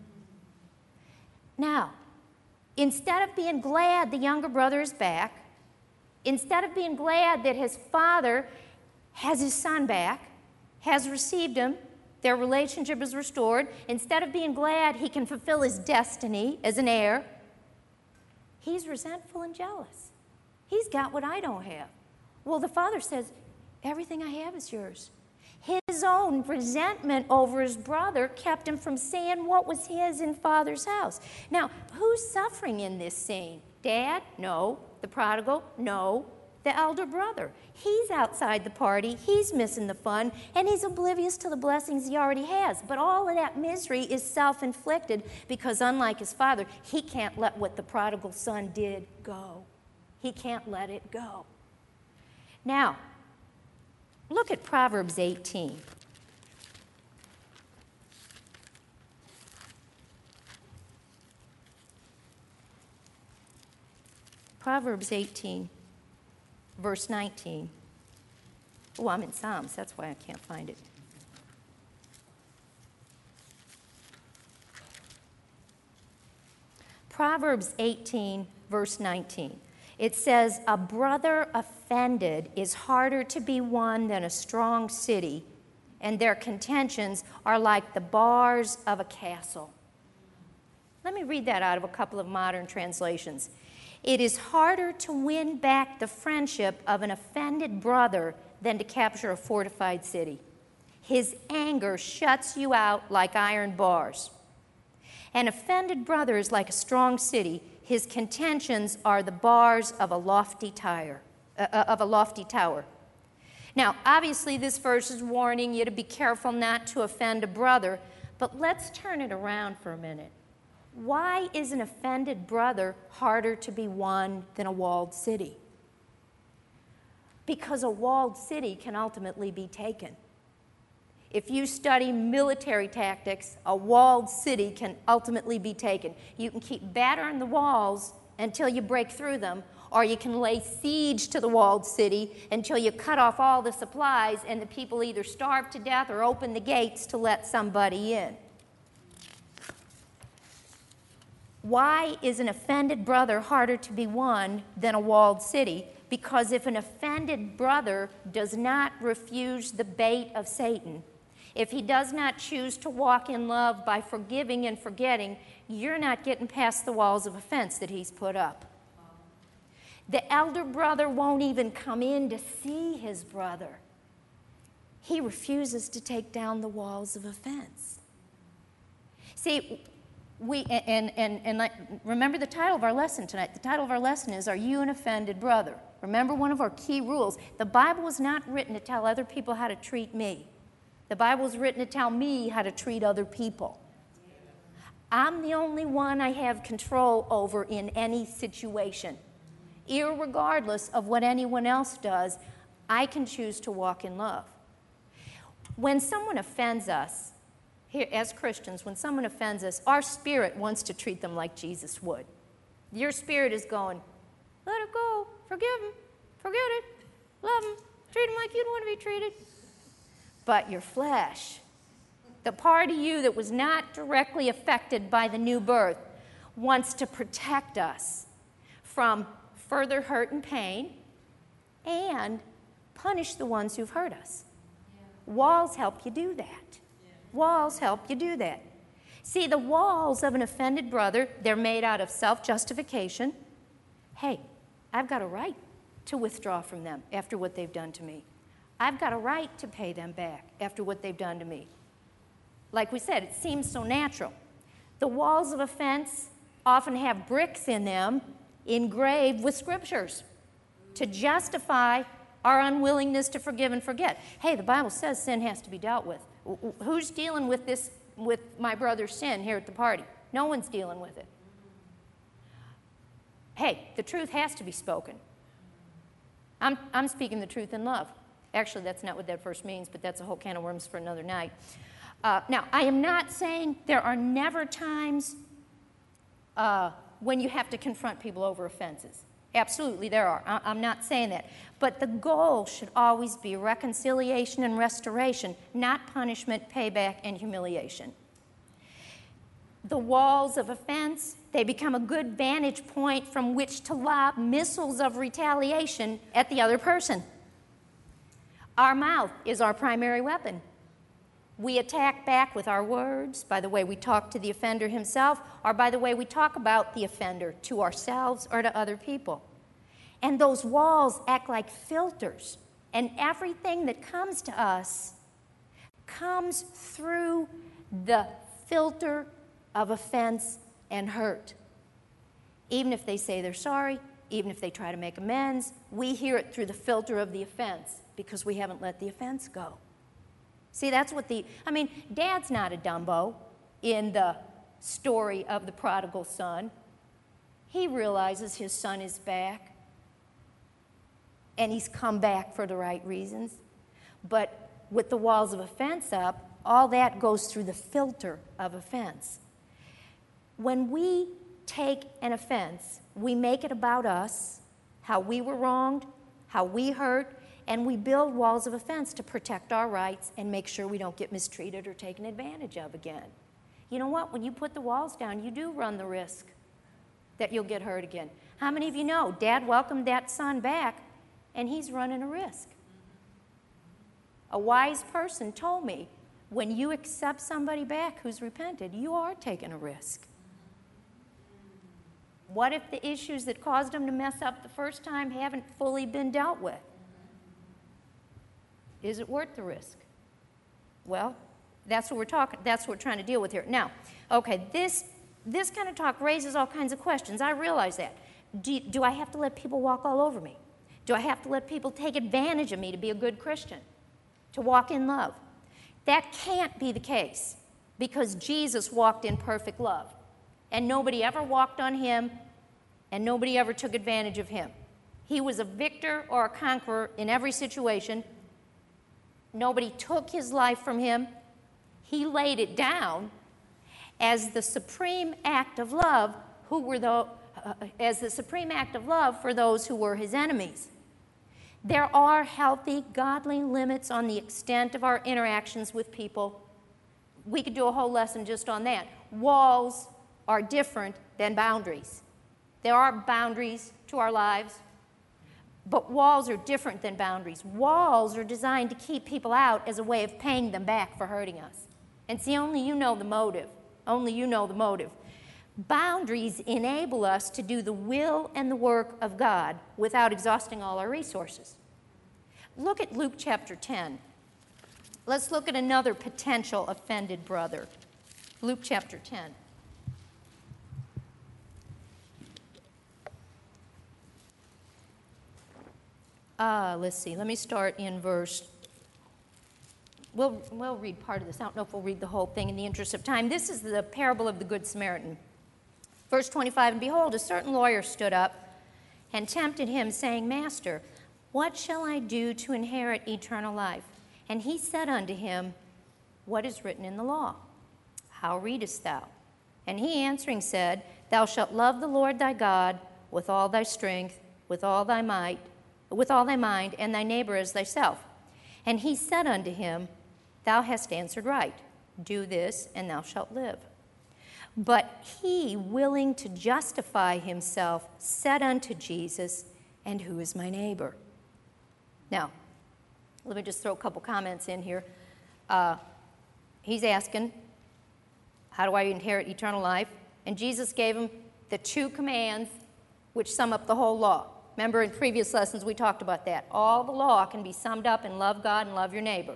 Now, instead of being glad the younger brother is back, instead of being glad that his father has his son back, has received him, Their relationship is restored. Instead of being glad he can fulfill his destiny as an heir, he's resentful and jealous. He's got what I don't have. Well, the father says, everything I have is yours. His own resentment over his brother kept him from seeing what was his in Father's house. Now, who's suffering in this scene? Dad? No. The prodigal? No. The elder brother. He's outside the party, he's missing the fun, and he's oblivious to the blessings he already has. But all of that misery is self-inflicted because, unlike his father, he can't let what the prodigal son did go. He can't let it go. Now, look at Proverbs eighteen. Proverbs eighteen, verse nineteen. Oh, I'm in Psalms, that's why I can't find it. Proverbs eighteen, verse nineteen. It says, a brother offended is harder to be won than a strong city, and their contentions are like the bars of a castle. Let me read that out of a couple of modern translations. It is harder to win back the friendship of an offended brother than to capture a fortified city. His anger shuts you out like iron bars. An offended brother is like a strong city. His contentions are the bars of a lofty tower. Uh, of a lofty tower. Now, obviously, this verse is warning you to be careful not to offend a brother, but let's turn it around for a minute. Why is an offended brother harder to be won than a walled city? Because a walled city can ultimately be taken. If you study military tactics, a walled city can ultimately be taken. You can keep battering the walls until you break through them, or you can lay siege to the walled city until you cut off all the supplies and the people either starve to death or open the gates to let somebody in. Why is an offended brother harder to be won than a walled city? Because if an offended brother does not refuse the bait of Satan, if he does not choose to walk in love by forgiving and forgetting, you're not getting past the walls of offense that he's put up. The elder brother won't even come in to see his brother. He refuses to take down the walls of offense. See, we and, and, and like, remember the title of our lesson tonight. The title of our lesson is, Are You an Offended Brother? Remember one of our key rules. The Bible was not written to tell other people how to treat me. The Bible is written to tell me how to treat other people. I'm the only one I have control over in any situation. Irregardless of what anyone else does, I can choose to walk in love. When someone offends us, here, as Christians, when someone offends us, our spirit wants to treat them like Jesus would. Your spirit is going, let it go, forgive him, forget it, love him, treat him like you'd want to be treated. But your flesh, the part of you that was not directly affected by the new birth, wants to protect us from further hurt and pain and punish the ones who've hurt us. Yeah. Walls help you do that. Yeah. Walls help you do that. See, the walls of an offended brother, they're made out of self-justification. Hey, I've got a right to withdraw from them after what they've done to me. I've got a right to pay them back after what they've done to me. Like we said, it seems so natural. The walls of offense often have bricks in them engraved with scriptures to justify our unwillingness to forgive and forget. Hey, the Bible says sin has to be dealt with. Who's dealing with this, with my brother's sin here at the party? No one's dealing with it. Hey, the truth has to be spoken. I'm, I'm speaking the truth in love. Actually, that's not what that verse means, but that's a whole can of worms for another night. Uh, now, I am not saying there are never times uh, when you have to confront people over offenses. Absolutely, there are. I, I'm not saying that. But the goal should always be reconciliation and restoration, not punishment, payback, and humiliation. The walls of offense, they become a good vantage point from which to lob missiles of retaliation at the other person. Our mouth is our primary weapon. We attack back with our words, by the way we talk to the offender himself, or by the way we talk about the offender to ourselves or to other people. And those walls act like filters, and everything that comes to us comes through the filter of offense and hurt. Even if they say they're sorry, even if they try to make amends, we hear it through the filter of the offense because we haven't let the offense go. See, that's what the, I mean, Dad's not a Dumbo in the story of the prodigal son. He realizes his son is back, and he's come back for the right reasons. But with the walls of offense up, all that goes through the filter of offense. When we take an offense, we make it about us, how we were wronged, how we hurt, and we build walls of offense to protect our rights and make sure we don't get mistreated or taken advantage of again. You know what? When you put the walls down, you do run the risk that you'll get hurt again. How many of you know Dad welcomed that son back, and he's running a risk? A wise person told me, when you accept somebody back who's repented, you are taking a risk. What if the issues that caused them to mess up the first time haven't fully been dealt with? Is it worth the risk? Well, that's what we're talking, that's what we're trying to deal with here. Now, okay, this this kind of talk raises all kinds of questions. I realize that. Do, do I have to let people walk all over me? Do I have to let people take advantage of me to be a good Christian, to walk in love? That can't be the case, because Jesus walked in perfect love, and nobody ever walked on him, and nobody ever took advantage of him. He was a victor or a conqueror in every situation. Nobody took his life from him. He laid it down as the supreme act of love, who were the, uh, as the supreme act of love for those who were his enemies. There are healthy, godly limits on the extent of our interactions with people. We could do a whole lesson just on that. Walls are different than boundaries. There are boundaries to our lives, but walls are different than boundaries. Walls are designed to keep people out as a way of paying them back for hurting us. And see, only you know the motive. Only you know the motive. Boundaries enable us to do the will and the work of God without exhausting all our resources. Look at Luke chapter ten. Let's look at another potential offended brother. Luke chapter ten. Uh, let's see, let me start in verse, we'll, we'll read part of this. I don't know if we'll read the whole thing in the interest of time. This is the parable of the Good Samaritan. Verse twenty-five, and behold, a certain lawyer stood up and tempted him, saying, Master, what shall I do to inherit eternal life? And he said unto him, What is written in the law? How readest thou? And he answering said, Thou shalt love the Lord thy God with all thy strength, with all thy might, with all thy mind, and thy neighbor as thyself. And he said unto him, Thou hast answered right. Do this, and thou shalt live. But he, willing to justify himself, said unto Jesus, And who is my neighbor? Now, let me just throw a couple comments in here. Uh, he's asking, how do I inherit eternal life? And Jesus gave him the two commands which sum up the whole law. Remember, in previous lessons we talked about that. All the law can be summed up in love God and love your neighbor.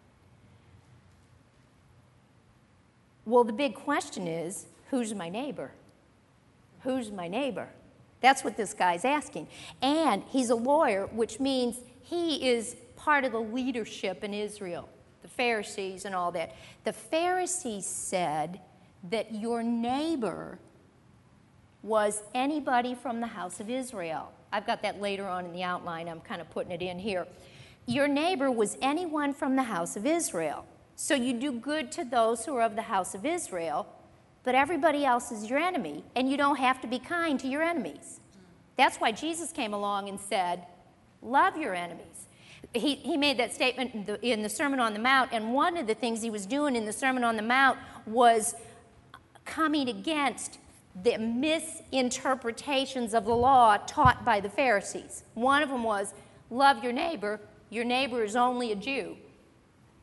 Well, the big question is, who's my neighbor? Who's my neighbor? That's what this guy's asking. And he's a lawyer, which means he is part of the leadership in Israel, the Pharisees and all that. The Pharisees said that your neighbor was anybody from the house of Israel. I've got that later on in the outline. I'm kind of putting it in here. Your neighbor was anyone from the house of Israel. So you do good to those who are of the house of Israel, but everybody else is your enemy, and you don't have to be kind to your enemies. That's why Jesus came along and said, love your enemies. He, he made that statement in the, in the Sermon on the Mount, and one of the things he was doing in the Sermon on the Mount was coming against the misinterpretations of the law taught by the Pharisees. One of them was, love your neighbor. Your neighbor is only a Jew.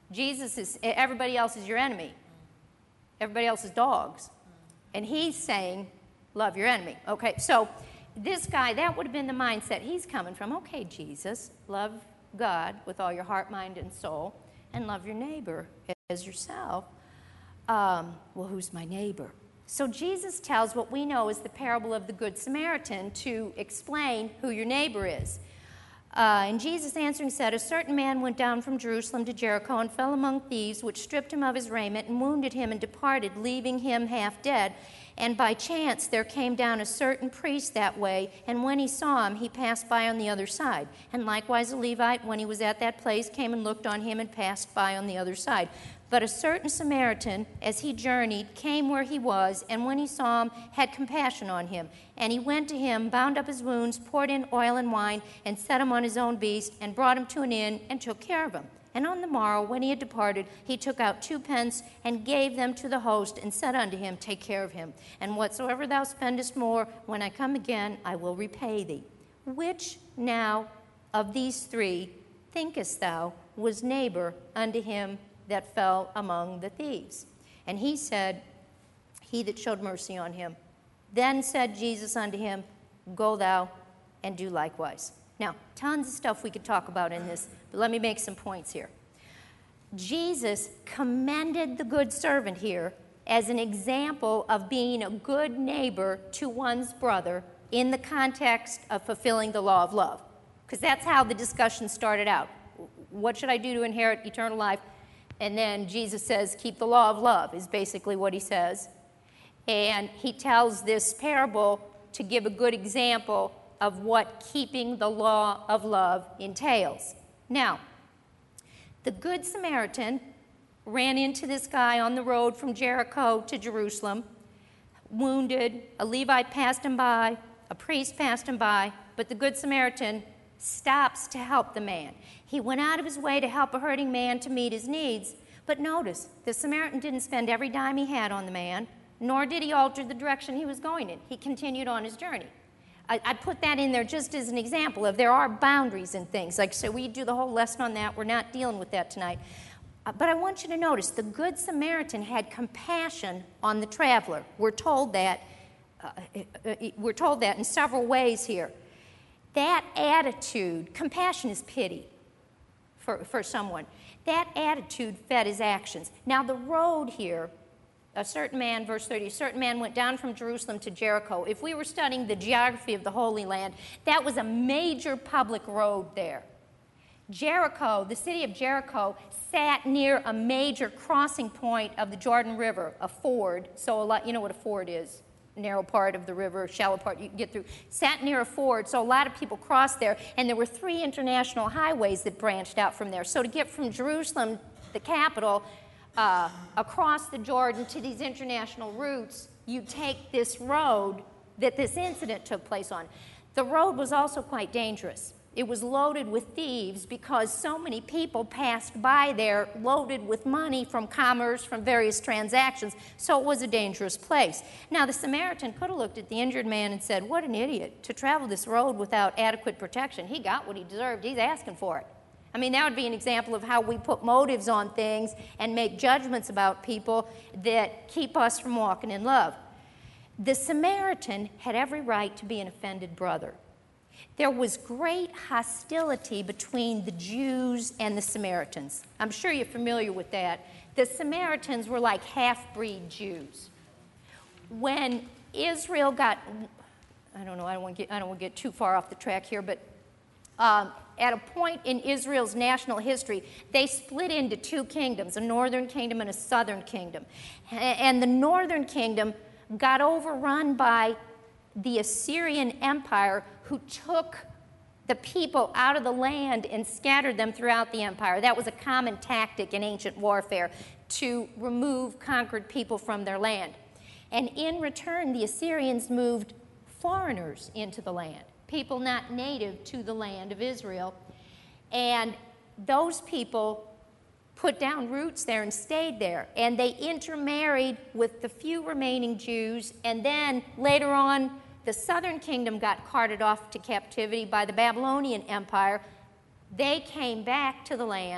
Jesus is, everybody else is your enemy. Everybody else is dogs. And he's saying, love your enemy. Okay, so this guy, that would have been the mindset he's coming from. Okay, Jesus, love God with all your heart, mind, and soul, and love your neighbor as yourself. Um, well, who's my neighbor? So Jesus tells what we know as the parable of the Good Samaritan to explain who your neighbor is. Uh, and Jesus answering said, a certain man went down from Jerusalem to Jericho and fell among thieves, which stripped him of his raiment and wounded him and departed, leaving him half dead. And by chance there came down a certain priest that way, and when he saw him, he passed by on the other side. And likewise a Levite, when he was at that place, came and looked on him and passed by on the other side. But a certain Samaritan, as he journeyed, came where he was, and when he saw him, had compassion on him. And he went to him, bound up his wounds, poured in oil and wine, and set him on his own beast, and brought him to an inn, and took care of him. And on the morrow, when he had departed, he took out two pence, and gave them to the host, and said unto him, take care of him. And whatsoever thou spendest more, when I come again, I will repay thee. Which now of these three thinkest thou was neighbor unto him that fell among the thieves? And he said, he that showed mercy on him. Then said Jesus unto him, go thou and do likewise. Now, tons of stuff we could talk about in this, but let me make some points here. Jesus commended the good servant here as an example of being a good neighbor to one's brother in the context of fulfilling the law of love. Because that's how the discussion started out. What should I do to inherit eternal life? And then Jesus says, keep the law of love, is basically what he says. And he tells this parable to give a good example of what keeping the law of love entails. Now, the Good Samaritan ran into this guy on the road from Jericho to Jerusalem, wounded. A Levite passed him by, a priest passed him by, but the Good Samaritan stops to help the man. He went out of his way to help a hurting man to meet his needs. But notice, the Samaritan didn't spend every dime he had on the man, nor did he alter the direction he was going in. He continued on his journey. I, I put that in there just as an example of there are boundaries in things. Like, so we do the whole lesson on that. We're not dealing with that tonight. Uh, but I want you to notice the Good Samaritan had compassion on the traveler. We're told that. Uh, uh, we're told that in several ways here. That attitude, compassion is pity for, for someone. That attitude fed his actions. Now the road here, a certain man, verse thirty, a certain man went down from Jerusalem to Jericho. If we were studying the geography of the Holy Land, that was a major public road there. Jericho, the city of Jericho, sat near a major crossing point of the Jordan River, a ford. So a lot, you know what a ford is. Narrow part of the river, shallow part you can get through, sat near a ford, so a lot of people crossed there, and there were three international highways that branched out from there. So to get from Jerusalem, the capital, uh, across the Jordan to these international routes, you take this road that this incident took place on. The road was also quite dangerous. It was loaded with thieves because so many people passed by there loaded with money from commerce, from various transactions, so it was a dangerous place. Now, the Samaritan could have looked at the injured man and said, what an idiot to travel this road without adequate protection. He got what he deserved. He's asking for it. I mean, that would be an example of how we put motives on things and make judgments about people that keep us from walking in love. The Samaritan had every right to be an offended brother. There was great hostility between the Jews and the Samaritans. I'm sure you're familiar with that. The Samaritans were like half-breed Jews. When Israel got, I don't know, I don't want to get, I don't want to get too far off the track here, but um, at a point in Israel's national history, they split into two kingdoms, a northern kingdom and a southern kingdom. And the northern kingdom got overrun by the Assyrian Empire, who took the people out of the land and scattered them throughout the empire. That was a common tactic in ancient warfare, to remove conquered people from their land. And in return, the Assyrians moved foreigners into the land, people not native to the land of Israel. And those people put down roots there and stayed there. And they intermarried with the few remaining Jews, and then later on, the southern kingdom got carted off to captivity by the Babylonian Empire. They came back to the land,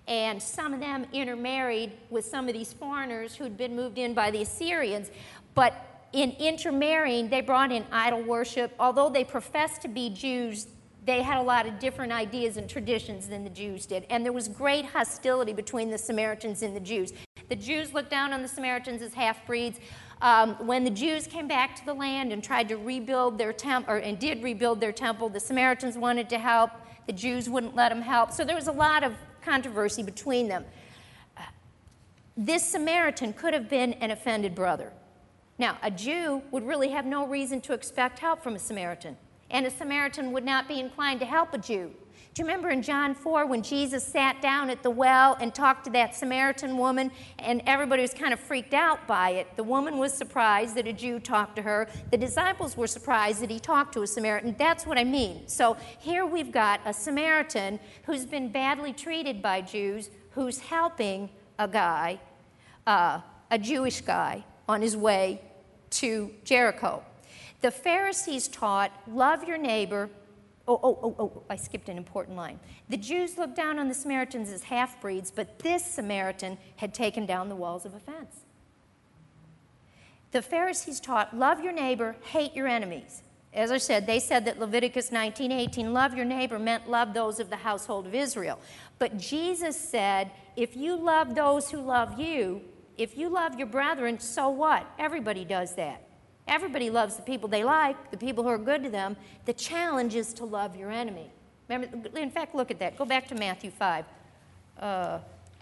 And some of them intermarried with some of these foreigners who'd been moved in by the Assyrians. But in intermarrying, they brought in idol worship. Although they professed to be Jews, they had a lot of different ideas and traditions than the Jews did. And there was great hostility between the Samaritans and the Jews. The Jews looked down on the Samaritans as half-breeds. Um, when the Jews came back to the land and tried to rebuild their temple, or and did rebuild their temple, the Samaritans wanted to help. The Jews wouldn't let them help. So there was a lot of controversy between them. Uh, this Samaritan could have been an offended brother. Now, a Jew would really have no reason to expect help from a Samaritan, and a Samaritan would not be inclined to help a Jew. Do you remember in John four when Jesus sat down at the well and talked to that Samaritan woman, and everybody was kind of freaked out by it? The woman was surprised that a Jew talked to her. The disciples were surprised that he talked to a Samaritan. That's what I mean. So here we've got a Samaritan who's been badly treated by Jews, who's helping a guy, uh, a Jewish guy, on his way to Jericho. The Pharisees taught, love your neighbor. Oh, oh, oh, oh, I skipped an important line. The Jews looked down on the Samaritans as half-breeds, but this Samaritan had taken down the walls of offense. The Pharisees taught, love your neighbor, hate your enemies. As I said, they said that Leviticus nineteen eighteen, love your neighbor, meant love those of the household of Israel. But Jesus said, if you love those who love you, if you love your brethren, so what? Everybody does that. Everybody loves the people they like, the people who are good to them. The challenge is to love your enemy. Remember, in fact, look at that. Go back to Matthew five. Uh,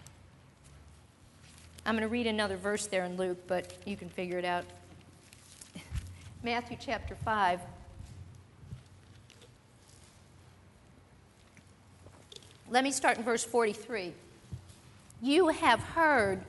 I'm going to read another verse there in Luke, but you can figure it out. Matthew chapter five. Let me start in verse forty-three. You have heard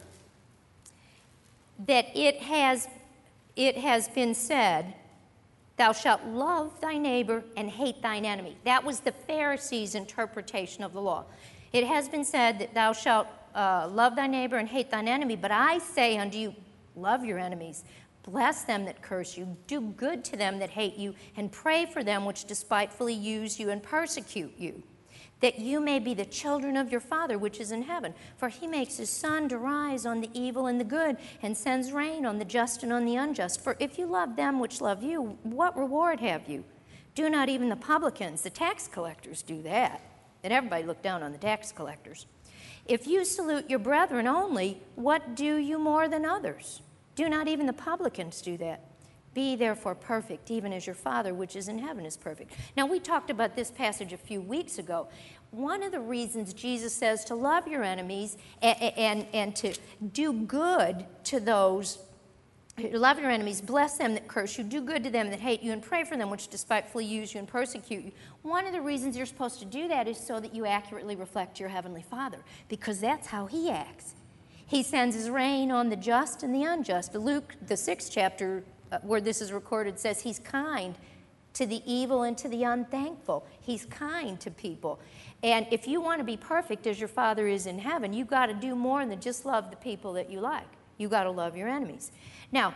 that it has It has been said, thou shalt love thy neighbor and hate thine enemy. That was the Pharisees' interpretation of the law. It has been said that thou shalt uh, love thy neighbor and hate thine enemy, but I say unto you, love your enemies, bless them that curse you, do good to them that hate you, and pray for them which despitefully use you and persecute you, that you may be the children of your Father which is in heaven. For he makes his sun to rise on the evil and the good, and sends rain on the just and on the unjust. For if you love them which love you, what reward have you? Do not even the publicans, the tax collectors, do that? And everybody looked down on the tax collectors. If you salute your brethren only, what do you more than others? Do not even the publicans do that? Be therefore perfect, even as your Father which is in heaven is perfect. Now, we talked about this passage a few weeks ago. One of the reasons Jesus says to love your enemies and, and, and to do good to those, love your enemies, bless them that curse you, do good to them that hate you, and pray for them which despitefully use you and persecute you. One of the reasons you're supposed to do that is so that you accurately reflect your Heavenly Father, because that's how He acts. He sends His rain on the just and the unjust. Luke, the sixth chapter, Uh, where this is recorded, says he's kind to the evil and to the unthankful. He's kind to people. And if you want to be perfect as your Father is in heaven, you've got to do more than just love the people that you like. You've got to love your enemies. Now,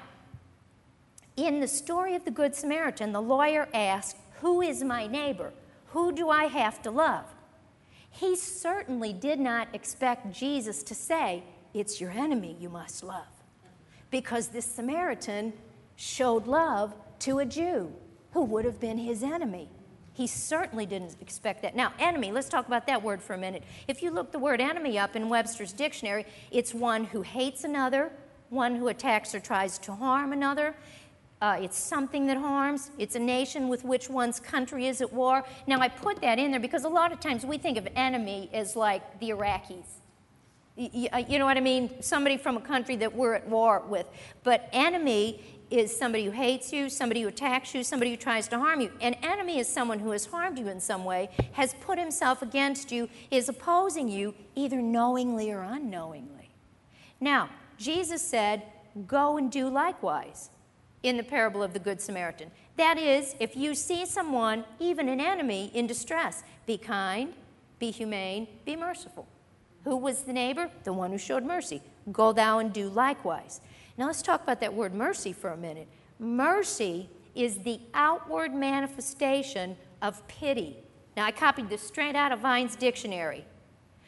in the story of the Good Samaritan, the lawyer asked, who is my neighbor? Who do I have to love? He certainly did not expect Jesus to say, it's your enemy you must love. Because this Samaritan showed love to a Jew who would have been his enemy. He certainly didn't expect that. Now, enemy, let's talk about that word for a minute. If you look the word enemy up in Webster's dictionary, it's one who hates another, one who attacks or tries to harm another. Uh, it's something that harms. It's a nation with which one's country is at war. Now, I put that in there because a lot of times we think of enemy as like the Iraqis. You, you know what I mean? Somebody from a country that we're at war with. But enemy is somebody who hates you, somebody who attacks you, somebody who tries to harm you. An enemy is someone who has harmed you in some way, has put himself against you, is opposing you, either knowingly or unknowingly. Now, Jesus said, go and do likewise in the parable of the Good Samaritan. That is, if you see someone, even an enemy, in distress, be kind, be humane, be merciful. Who was the neighbor? The one who showed mercy. Go thou and do likewise. Now let's talk about that word mercy for a minute. Mercy is the outward manifestation of pity. Now I copied this straight out of Vine's dictionary.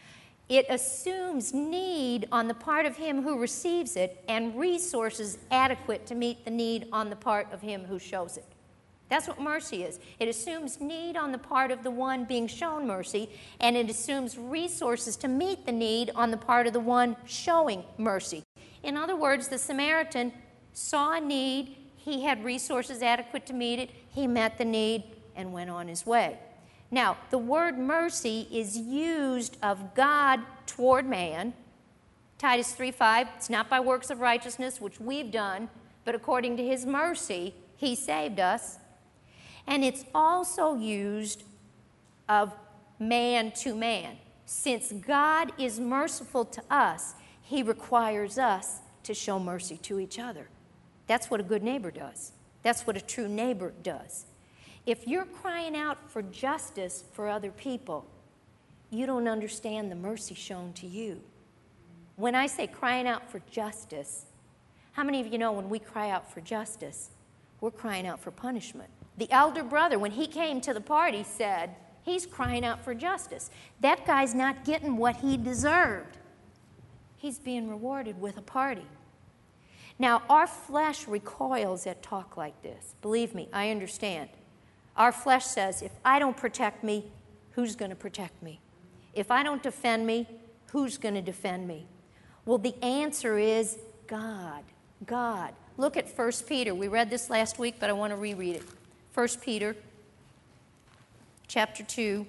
It assumes need on the part of him who receives it and resources adequate to meet the need on the part of him who shows it. That's what mercy is. It assumes need on the part of the one being shown mercy, and it assumes resources to meet the need on the part of the one showing mercy. In other words, the Samaritan saw a need, he had resources adequate to meet it, he met the need and went on his way. Now, the word mercy is used of God toward man. Titus three five, it's not by works of righteousness, which we've done, but according to his mercy, he saved us. And it's also used of man to man. Since God is merciful to us, he requires us to show mercy to each other. That's what a good neighbor does. That's what a true neighbor does. If you're crying out for justice for other people, you don't understand the mercy shown to you. When I say crying out for justice, how many of you know when we cry out for justice, we're crying out for punishment? The elder brother, when he came to the party, said, he's crying out for justice. That guy's not getting what he deserved. He's being rewarded with a party. Now, our flesh recoils at talk like this. Believe me, I understand. Our flesh says, if I don't protect me, who's going to protect me? If I don't defend me, who's going to defend me? Well, the answer is God. God. Look at First Peter. We read this last week, but I want to reread it. First Peter, chapter two.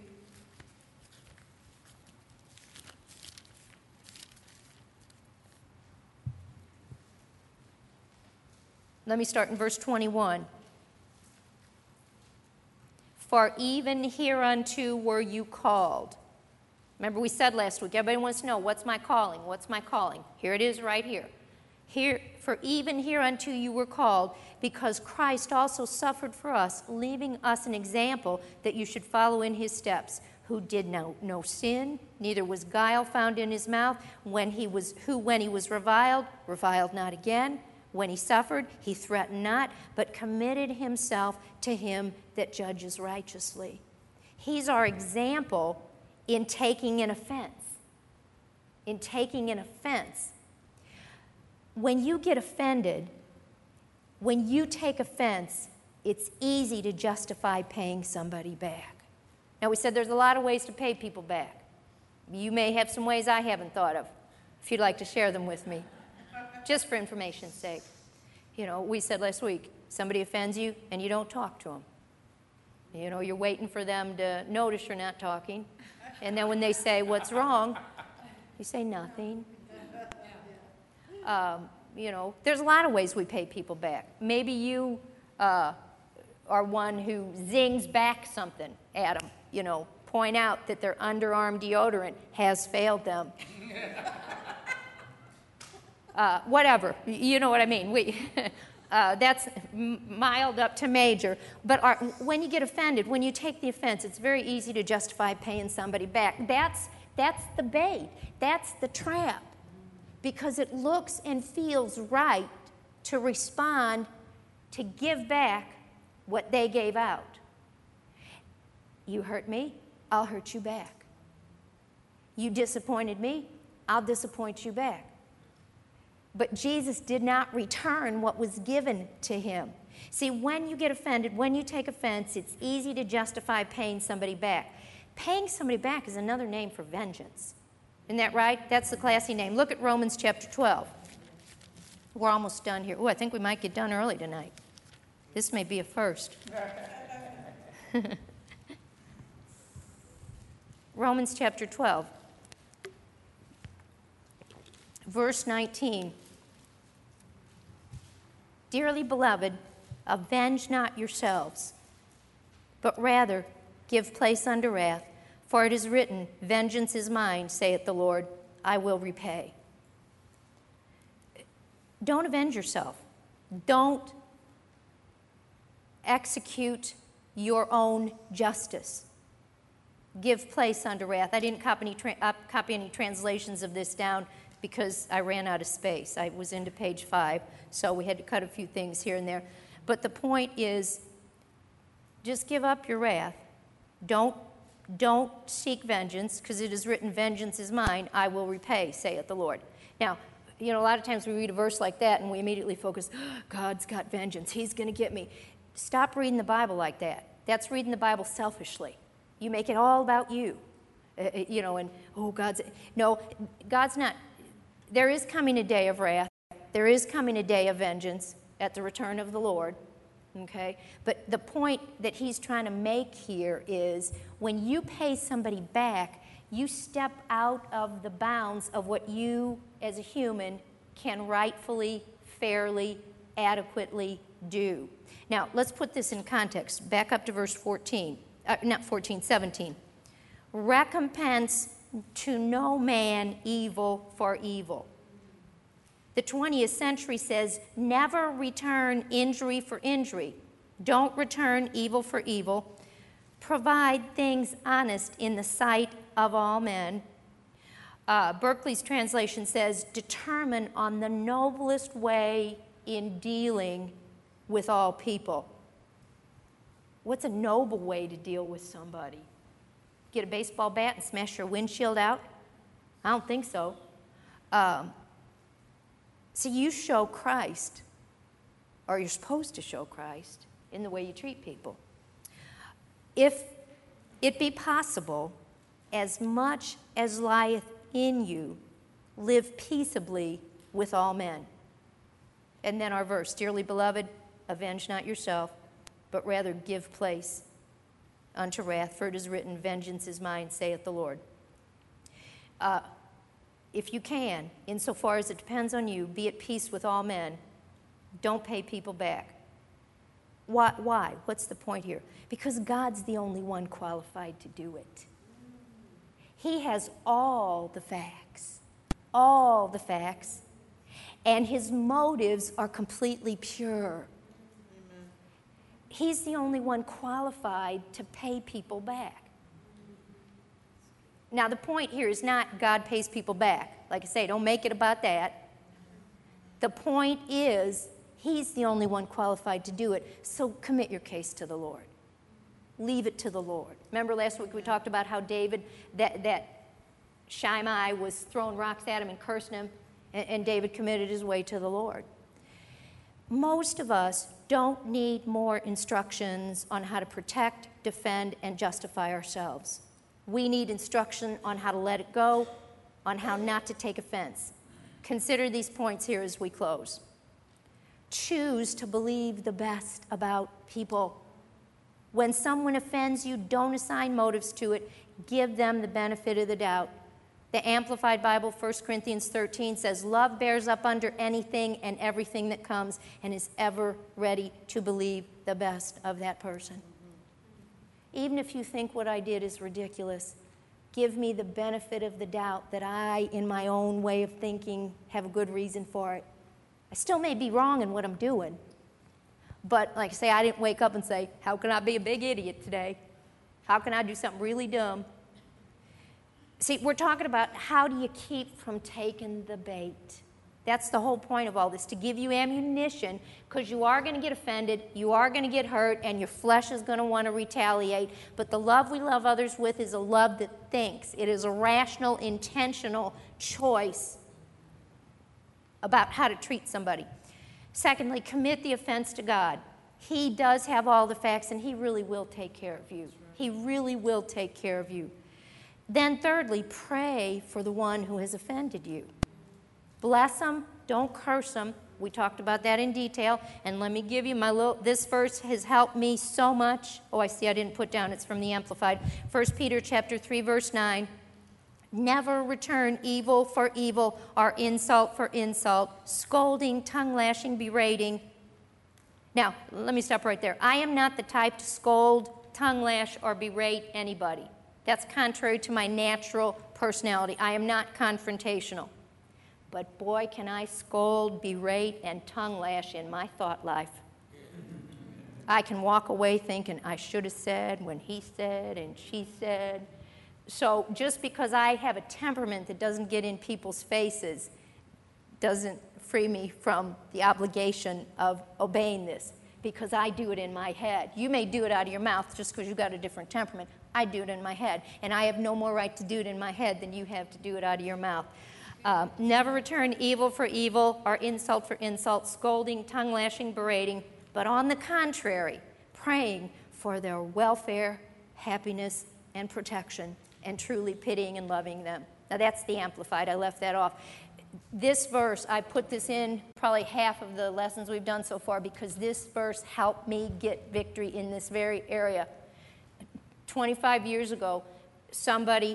Let me start in verse twenty-one. For even hereunto were you called. Remember we said last week, everybody wants to know, what's my calling? What's my calling? Here it is right here. Here, for even hereunto you were called, because Christ also suffered for us, leaving us an example that you should follow in his steps, who did no, no sin, neither was guile found in his mouth, when he was, who when he was reviled, reviled not again. When he suffered, he threatened not, but committed himself to him that judges righteously. He's our example in taking an offense. In taking an offense. When you get offended, when you take offense, it's easy to justify paying somebody back. Now, we said there's a lot of ways to pay people back. You may have some ways I haven't thought of, if you'd like to share them with me. Just for information's sake. You know, we said last week, somebody offends you and you don't talk to them. You know, you're waiting for them to notice you're not talking. And then when they say, what's wrong? You say nothing. Um, you know, there's a lot of ways we pay people back. Maybe you uh, are one who zings back something at them. You know, point out that their underarm deodorant has failed them. Uh, whatever, you know what I mean. We, uh, that's mild up to major. But our, when you get offended, when you take the offense, it's very easy to justify paying somebody back. That's, that's the bait. That's the trap. Because it looks and feels right to respond, to give back what they gave out. You hurt me, I'll hurt you back. You disappointed me, I'll disappoint you back. But Jesus did not return what was given to him. See, when you get offended, when you take offense, it's easy to justify paying somebody back. Paying somebody back is another name for vengeance. Isn't that right? That's the classy name. Look at Romans chapter twelve. We're almost done here. Oh, I think we might get done early tonight. This may be a first. Romans chapter twelve. Verse nineteen, dearly beloved, avenge not yourselves, but rather give place unto wrath, for it is written, vengeance is mine, saith the Lord, I will repay. Don't avenge yourself. Don't execute your own justice. Give place unto wrath. I didn't copy any, tra- uh, copy any translations of this down because I ran out of space. I was into page five, so we had to cut a few things here and there. But the point is, just give up your wrath. Don't Don't seek vengeance, because it is written, vengeance is mine, I will repay, saith the Lord. Now, you know, a lot of times we read a verse like that and we immediately focus, oh, God's got vengeance, he's going to get me. Stop reading the Bible like that. That's reading the Bible selfishly. You make it all about you. Uh, you know, and, oh, God's... No, God's not... There is coming a day of wrath. There is coming a day of vengeance at the return of the Lord. Okay? But the point that he's trying to make here is when you pay somebody back, you step out of the bounds of what you as a human can rightfully, fairly, adequately do. Now, let's put this in context. Back up to verse fourteen. Uh, not fourteen, seventeen. Recompense to no man evil for evil. The twentieth century says, never return injury for injury. Don't return evil for evil. Provide things honest in the sight of all men. Uh, Berkeley's translation says, determine on the noblest way in dealing with all people. What's a noble way to deal with somebody? Get a baseball bat and smash your windshield out? I don't think so. Um, so you show Christ, or you're supposed to show Christ, in the way you treat people. If it be possible, as much as lieth in you, live peaceably with all men. And then our verse, dearly beloved, avenge not yourself, but rather give place unto wrath, for it is written, vengeance is mine, saith the Lord. Uh, if you can, insofar as it depends on you, be at peace with all men. Don't pay people back. Why? Why? What's the point here? Because God's the only one qualified to do it. He has all the facts, all the facts, and his motives are completely pure. Amen. He's the only one qualified to pay people back. Now, the point here is not God pays people back. Like I say, don't make it about that. The point is, he's the only one qualified to do it, so commit your case to the Lord. Leave it to the Lord. Remember last week we talked about how David, that, that Shimei was throwing rocks at him and cursing him, and, and David committed his way to the Lord. Most of us don't need more instructions on how to protect, defend, and justify ourselves. We need instruction on how to let it go, on how not to take offense. Consider these points here as we close. Choose to believe the best about people. When someone offends you, don't assign motives to it. Give them the benefit of the doubt. The Amplified Bible, First Corinthians thirteen, says, love bears up under anything and everything that comes and is ever ready to believe the best of that person. Even if you think what I did is ridiculous, give me the benefit of the doubt that I, in my own way of thinking, have a good reason for it. I still may be wrong in what I'm doing, but like I say, I didn't wake up and say, how can I be a big idiot today? How can I do something really dumb? See, we're talking about how do you keep from taking the bait. That's the whole point of all this, to give you ammunition, because you are going to get offended, you are going to get hurt, and your flesh is going to want to retaliate. But the love we love others with is a love that thinks. It is a rational, intentional choice about how to treat somebody. Secondly, commit the offense to God. He does have all the facts, and he really will take care of you. He really will take care of you. Then thirdly, pray for the one who has offended you. Bless them, don't curse them. We talked about that in detail. And let me give you my little, this verse has helped me so much. Oh, I see I didn't put down, it's from the Amplified. First Peter chapter three, verse nine. Never return evil for evil or insult for insult, scolding, tongue-lashing, berating. Now, let me stop right there. I am not the type to scold, tongue-lash, or berate anybody. That's contrary to my natural personality. I am not confrontational. But boy, can I scold, berate, and tongue-lash in my thought life. I can walk away thinking, I should have said when he said and she said. So just because I have a temperament that doesn't get in people's faces doesn't free me from the obligation of obeying this, because I do it in my head. You may do it out of your mouth just because you've got a different temperament. I do it in my head, and I have no more right to do it in my head than you have to do it out of your mouth. Uh, never return evil for evil or insult for insult, scolding, tongue-lashing, berating, but on the contrary, praying for their welfare, happiness, and protection, and truly pitying and loving them. Now that's the Amplified. I left that off. This verse, I put this in probably half of the lessons we've done so far because this verse helped me get victory in this very area. twenty-five years ago, somebody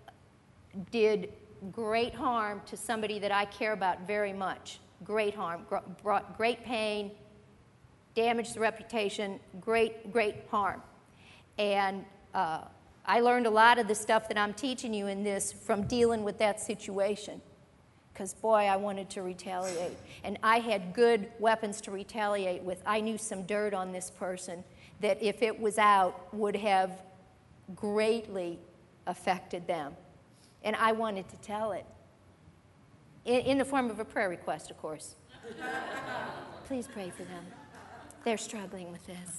did great harm to somebody that I care about very much. Great harm, brought great pain, damaged the reputation, great, great harm. And uh, I learned a lot of the stuff that I'm teaching you in this from dealing with that situation. Because, boy, I wanted to retaliate. And I had good weapons to retaliate with. I knew some dirt on this person that, if it was out, would have greatly affected them. And I wanted to tell it. In, in the form of a prayer request, of course. Please pray for them. They're struggling with this.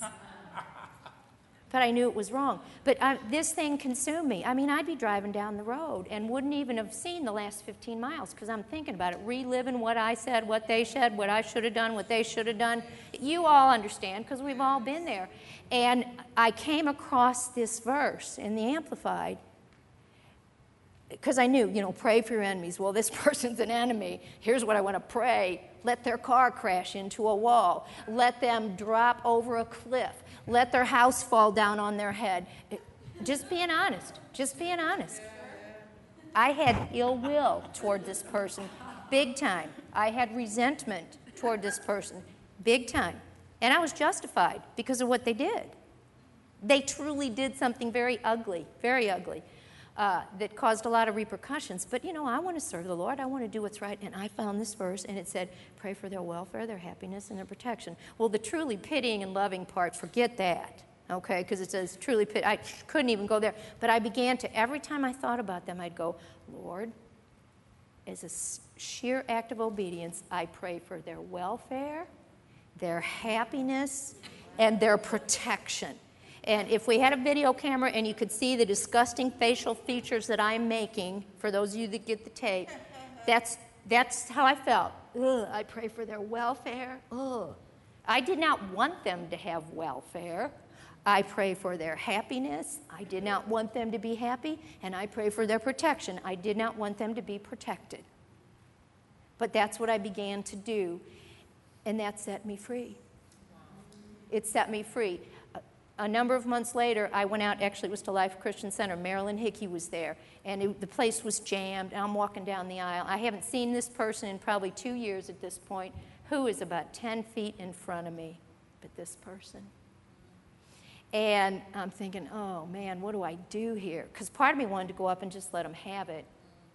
But I knew it was wrong. But I, this thing consumed me. I mean, I'd be driving down the road and wouldn't even have seen the last fifteen miles because I'm thinking about it, reliving what I said, what they said, what I should have done, what they should have done. You all understand because we've all been there. And I came across this verse in the Amplified because I knew, you know, pray for your enemies. Well, this person's an enemy. Here's what I want to pray. Let their car crash into a wall. Let them drop over a cliff. Let their house fall down on their head. Just being honest. Just being honest. I had ill will toward this person, big time. I had resentment toward this person, big time. And I was justified because of what they did. They truly did something very ugly, very ugly, uh, that caused a lot of repercussions. But, you know, I want to serve the Lord. I want to do what's right. And I found this verse, and it said, pray for their welfare, their happiness, and their protection. Well, the truly pitying and loving part, forget that, okay, because it says truly pity. I couldn't even go there. But I began to, every time I thought about them, I'd go, Lord, as a sheer act of obedience, I pray for their welfare, their happiness, and their protection. And if we had a video camera and you could see the disgusting facial features that I'm making, for those of you that get the tape, that's that's how I felt. Ugh, I pray for their welfare. Ugh. I did not want them to have welfare. I pray for their happiness. I did not want them to be happy. And I pray for their protection. I did not want them to be protected. But that's what I began to do, and that set me free. It set me free. A number of months later, I went out, actually it was to Life Christian Center. Marilyn Hickey was there, and it, the place was jammed, and I'm walking down the aisle. I haven't seen this person in probably two years at this point, who is about ten feet in front of me, but this person. And I'm thinking, oh man, what do I do here? Because part of me wanted to go up and just let them have it.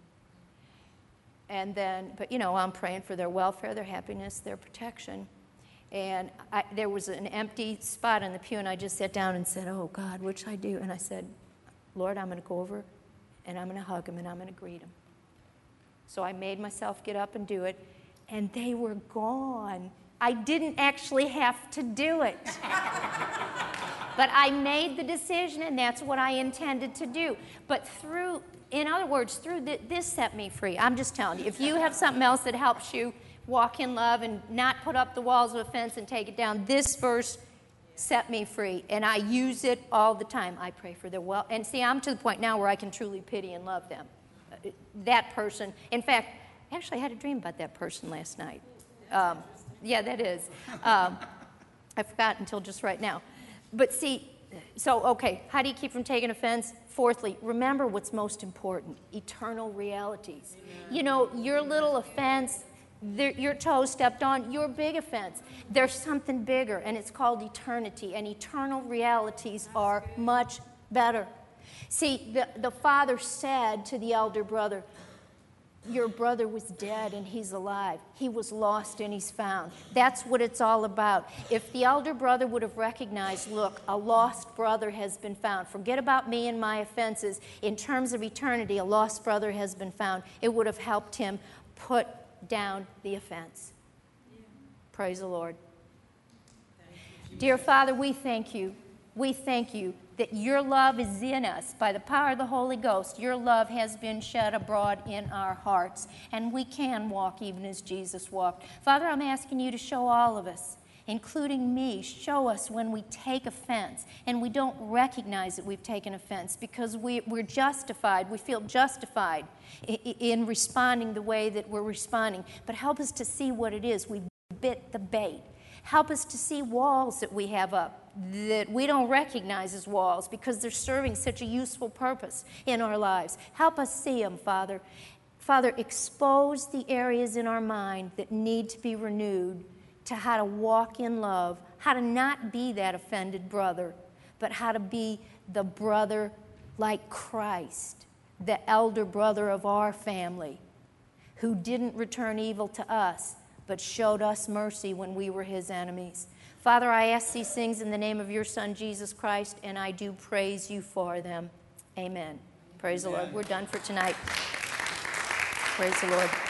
And then, but you know, I'm praying for their welfare, their happiness, their protection. And I, there was an empty spot in the pew, and I just sat down and said, oh, God, what should I do? And I said, Lord, I'm going to go over, and I'm going to hug him, and I'm going to greet him. So I made myself get up and do it, and they were gone. I didn't actually have to do it. But I made the decision, and that's what I intended to do. But through, in other words, through th- this set me free. I'm just telling you, if you have something else that helps you walk in love and not put up the walls of offense and take it down, this verse set me free, and I use it all the time. I pray for their well, and see, I'm to the point now where I can truly pity and love them. That person, in fact, actually I had a dream about that person last night. Um, yeah, that is. Um, I forgot until just right now. But see, so, okay, how do you keep from taking offense? Fourthly, remember what's most important, eternal realities. Amen. You know, your little offense, your toe stepped on, your big offense. There's something bigger, and it's called eternity, and eternal realities are much better. See, the, the father said to the elder brother, your brother was dead and he's alive. He was lost and he's found. That's what it's all about. If the elder brother would have recognized, look, a lost brother has been found. Forget about me and my offenses. In terms of eternity, a lost brother has been found. It would have helped him put down the offense. Yeah. Praise the Lord. You, Dear Father, we thank you. We thank you that your love is in us. By the power of the Holy Ghost, your love has been shed abroad in our hearts, and we can walk even as Jesus walked. Father, I'm asking you to show all of us, including me, show us when we take offense and we don't recognize that we've taken offense because we, we're justified, we feel justified in, in responding the way that we're responding. But help us to see what it is. We bit the bait. Help us to see walls that we have up that we don't recognize as walls because they're serving such a useful purpose in our lives. Help us see them, Father. Father, expose the areas in our mind that need to be renewed to how to walk in love, how to not be that offended brother, but how to be the brother like Christ, the elder brother of our family, who didn't return evil to us, but showed us mercy when we were his enemies. Father, I ask these things in the name of your Son, Jesus Christ, and I do praise you for them. Amen. Praise Amen. The Lord. We're done for tonight. Praise the Lord.